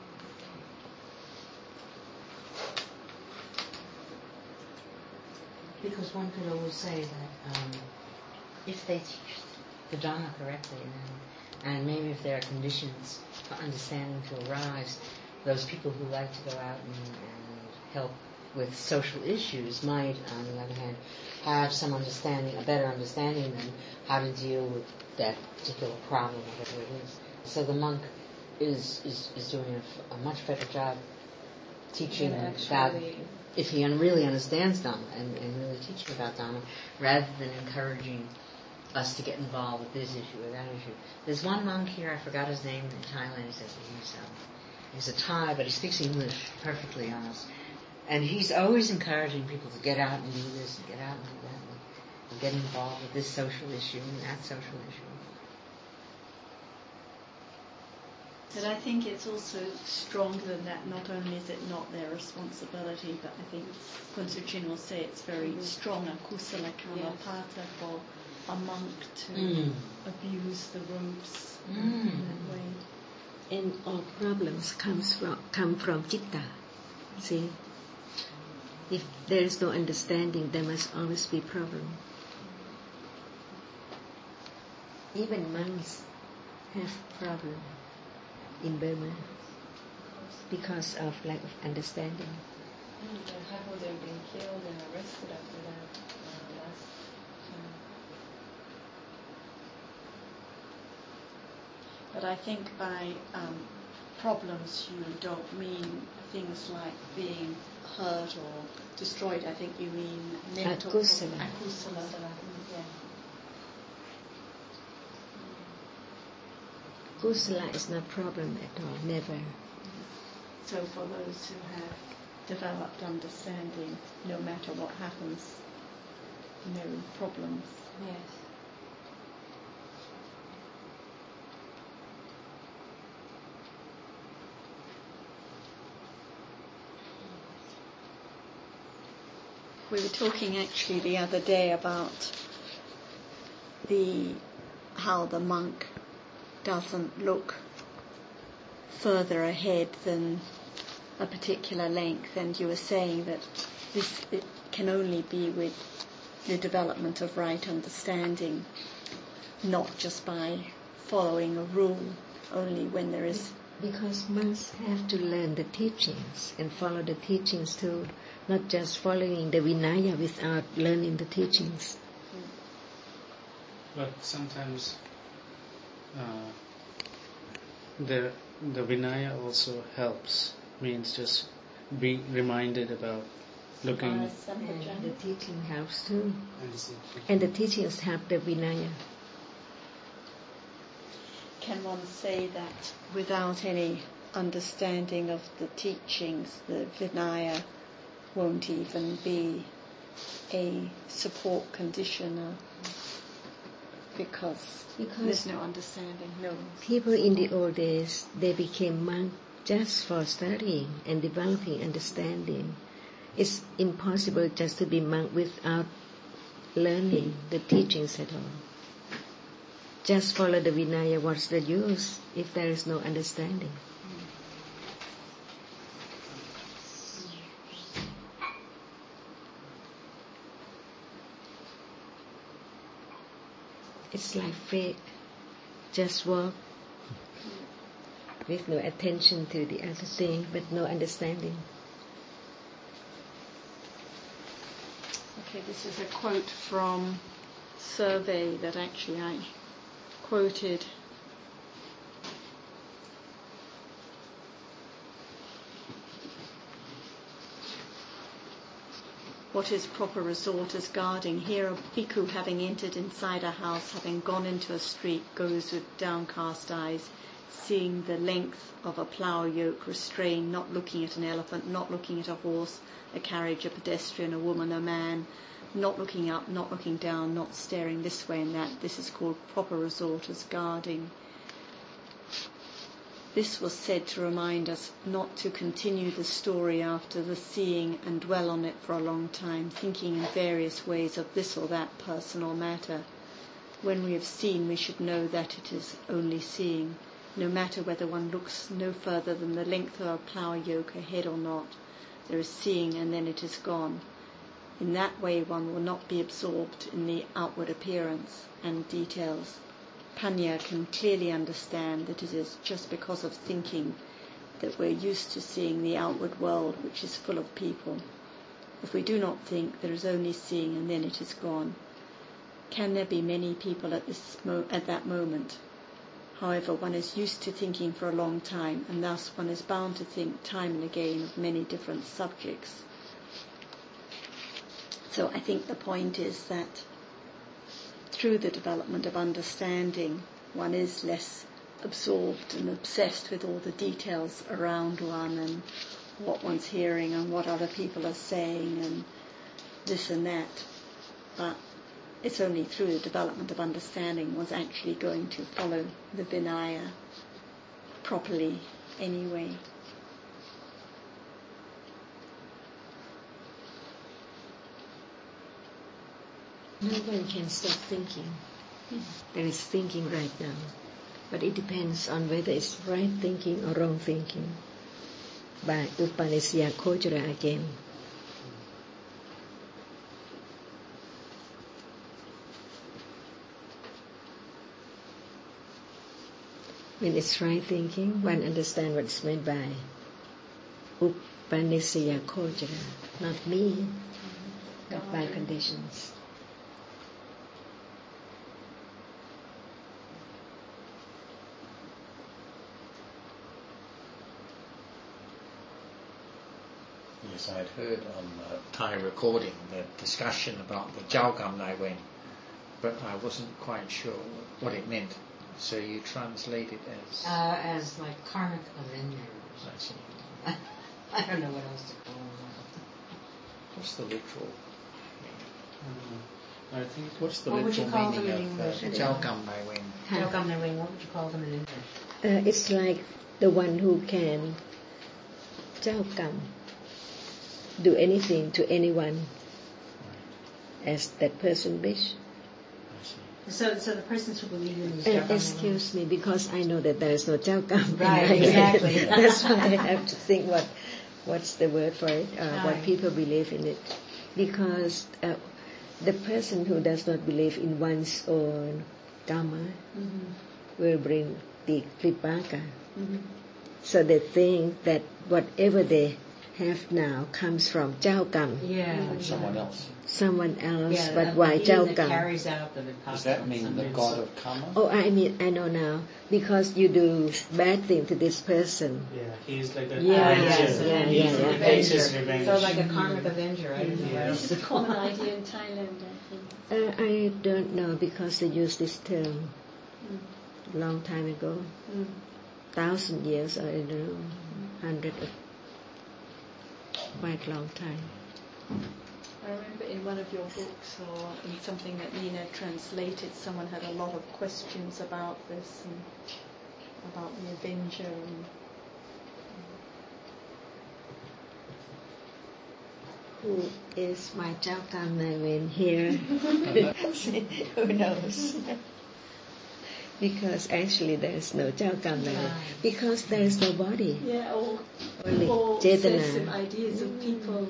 Because one could always say that if they teach the Dhamma correctly, and maybe if there are conditions for understanding to arise, those people who like to go out and help with social issues might, on the other hand, have some understanding, a better understanding than how to deal with that particular problem, whatever it is. So the monk is doing a much better job teaching about, if he really understands Dhamma and really teaching about Dhamma, rather than encouraging us to get involved with this issue or that issue. There's one monk here, I forgot his name, in Thailand. He's a Thai, but he speaks English perfectly almost. And he's always encouraging people to get out and do this and get out and do that and get involved with this social issue and that social issue. But I think it's also stronger than that. Not only is it not their responsibility, but I think Kunsujin will say it's very strong, a kusala kamapata for a monk to abuse the robes in that way. And all problems come from citta. See? If there is no understanding, there must always be problem. Even monks have problem in Burma because of lack of understanding. And half of them been killed and arrested after that last time. But I think by problems you don't mean things like being hurt or destroyed. I think you mean mental Akusala. Akusala. Yeah. Kusala is not problem at all, never. So for those who have developed understanding, no matter what happens, no problems. Yes. We were talking actually the other day about how the monk doesn't look further ahead than a particular length, and you were saying that it can only be with the development of right understanding, not just by following a rule, only when there is... Because monks have to learn the teachings and follow the teachings too, not just following the Vinaya without learning the teachings. But sometimes the Vinaya also helps, means just be reminded about looking. And the teaching helps too. And the teachings help the Vinaya. Can one say that without any understanding of the teachings, the Vinaya won't even be a support conditioner because there's no understanding? No. People in the old days, they became monks just for studying and developing understanding. It's impossible just to be monk without learning the teachings at all. Just follow the Vinaya, what's the use if there is no understanding? It's like faith, just walk with no attention to the other thing, but no understanding. Okay, this is a quote from survey that actually I quoted. What is proper resort as guarding? Here a bhikkhu, having entered inside a house, having gone into a street, goes with downcast eyes, seeing the length of a plough yoke restrained, not looking at an elephant, not looking at a horse, a carriage, a pedestrian, a woman, a man, not looking up, not looking down, not staring this way and that. This is called proper resort as guarding. This was said to remind us not to continue the story after the seeing and dwell on it for a long time, thinking in various ways of this or that person or matter. When we have seen, we should know that it is only seeing, no matter whether one looks no further than the length of a plough yoke ahead or not. There is seeing and then it is gone. In that way one will not be absorbed in the outward appearance and details. Panya can clearly understand that it is just because of thinking that we're used to seeing the outward world, which is full of people. If we do not think, there is only seeing and then it is gone. Can there be many people at that moment? However, one is used to thinking for a long time, and thus one is bound to think time and again of many different subjects. So I think the point is that through the development of understanding, one is less absorbed and obsessed with all the details around one and what one's hearing and what other people are saying and this and that. But it's only through the development of understanding one's actually going to follow the Vinaya properly anyway. No one can stop thinking. There is thinking right now. But it depends on whether it's right thinking or wrong thinking. By Upanishad Kojara again. When it's right thinking, one understands what's meant by Panisya Kojara, not me, not by conditions. Yes, I had heard on the Thai recording the discussion about the Jalgam Nai Wen, but I wasn't quite sure what it meant. So you translate it As like karmic avengers. I see. I don't know what else to call them. What's the literal? I think What's the What would you literal call meaning them in of English? Jalgam Nai Wen? Jalgam Nai Wen, what would you call them in English? It's like the one who can Jalgam, do anything to anyone as that person wish. So the persons who believe in these Jalgam Nai Wen. Excuse me, because I know that there is no Jalgam. Right, exactly. That's why I have to think what's the word for it, what Right. people believe in it. Because the person who does not believe in one's own karma will bring the vipaka. So they think that whatever they have now comes from Jalgam, Yeah. Someone else. someone else, Yeah, but a why being that Jalgam? carries out the Vipaka. Does that mean the god of karma? Oh, I know now. Because you do bad thing to this person. yeah, he's like a Yeah, avenger. yeah, He yeah. takes his revenge. So like a karmic avenger, I don't know what else It's to a call common it. idea in Thailand, I think. I don't know because they used this term long time ago, 1,000 years, or I don't know, 100 of quite long time. I remember in one of your books or in something that Nina translated, someone had a lot of questions about this and about the Avenger. And Who is my Jalgam Nai Wen here? Who knows? Because actually there is no Jalgam Nai Wen. Because there is no body. yeah, Only all sets of Chetana. ideas of people.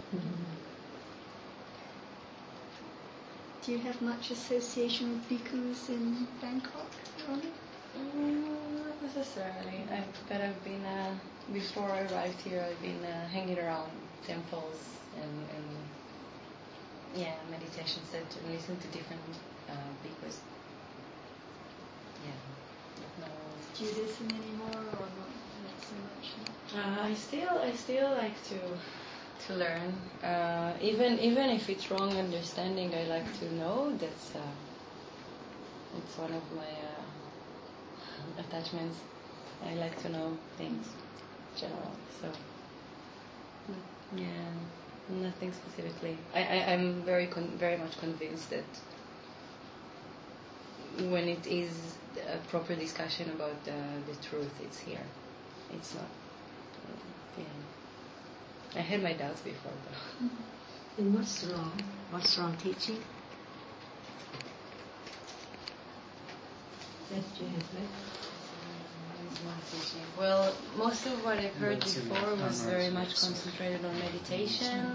Do you have much association with bhikkhus in Bangkok, Ronnie? Not necessarily. I've been before I arrived here. I've been hanging around temples and meditation centers and listen to different bhikkhus. Yeah, no. Judaism anymore or not so much? I still like to learn. Even if it's wrong understanding, I like to know. It's one of my attachments. I like to know things in general. So nothing specifically. I'm very much convinced that when it is a proper discussion about the truth, it's here. It's not. I had my doubts before, though. And what's wrong? What's wrong teaching? That you have Well, most of what I've heard before was very much concentrated on meditation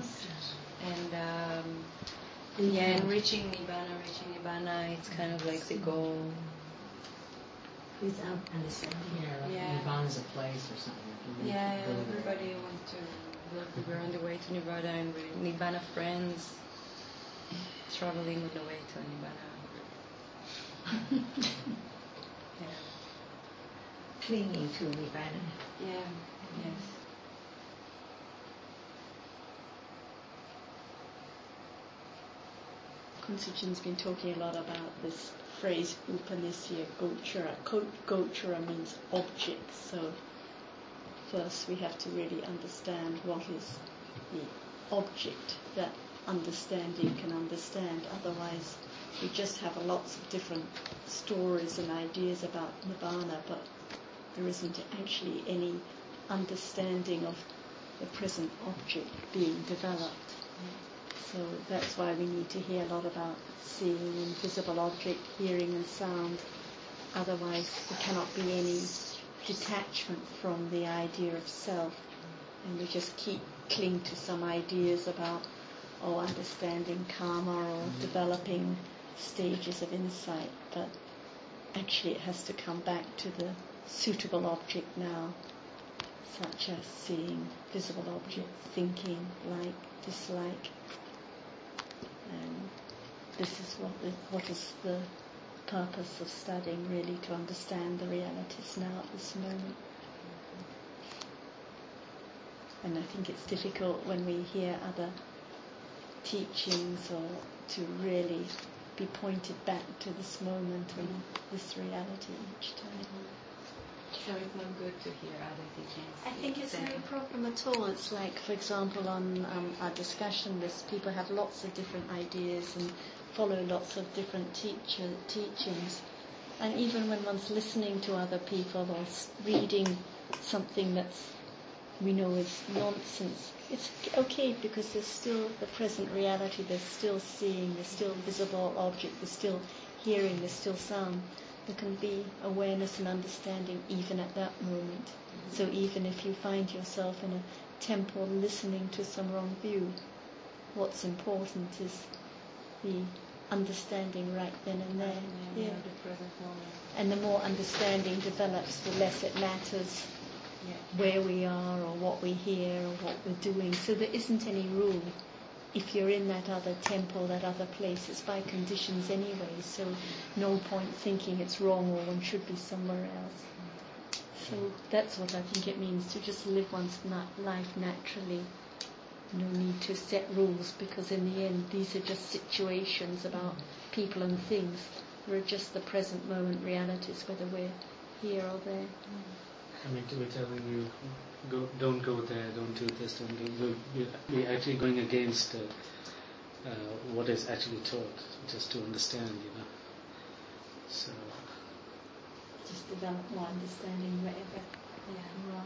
and reaching Nibbana. It's kind of like the goal. without understanding. Yeah. Nibbana's a place or something. Yeah, everybody wants to. We're on the way to Nibbana, and we're Nibbana friends, traveling on the way to Nibbana. Yeah. Clinging to Nibbana. Yeah. Yes. Konsuchin's been talking a lot about this phrase Upanisya Gochara. Gochara means object, so first we have to really understand what is the object that understanding can understand. Otherwise we just have lots of different stories and ideas about Nibbana, but there isn't actually any understanding of the present object being developed. So that's why we need to hear a lot about seeing invisible object, hearing and sound. Otherwise there cannot be any detachment from the idea of self, and we just cling to some ideas about understanding karma or developing stages of insight, but actually it has to come back to the suitable object now. such as seeing visible objects, thinking, like, dislike. And this is what is the purpose of studying, really, to understand the realities now at this moment. And I think it's difficult when we hear other teachings or to really be pointed back to this moment and this reality each time. So it's not good to hear other teachings. I think it's no problem at all. It's like, for example, on our discussion list, people have lots of different ideas and follow lots of different teachings. And even when one's listening to other people or reading something that's we know is nonsense, it's okay because there's still the present reality, there's still seeing, there's still visible object, there's still hearing, there's still sound. There can be awareness and understanding even at that moment. So even if you find yourself in a temple listening to some wrong view, what's important is the understanding right then and there. Yeah. The present moment. And the more understanding develops, the less it matters where we are or what we hear or what we're doing. So there isn't any rule. If you're in that other temple, that other place, it's by conditions anyway, so no point thinking it's wrong or one should be somewhere else. So that's what I think it means, to just live one's life naturally. No need to set rules, because in the end these are just situations about people and things. We're just the present moment realities, whether we're here or there. I mean, we're telling you, don't go there, don't do this, don't do. We're actually going against what is actually taught, just to understand, So just develop more understanding wherever. Yeah.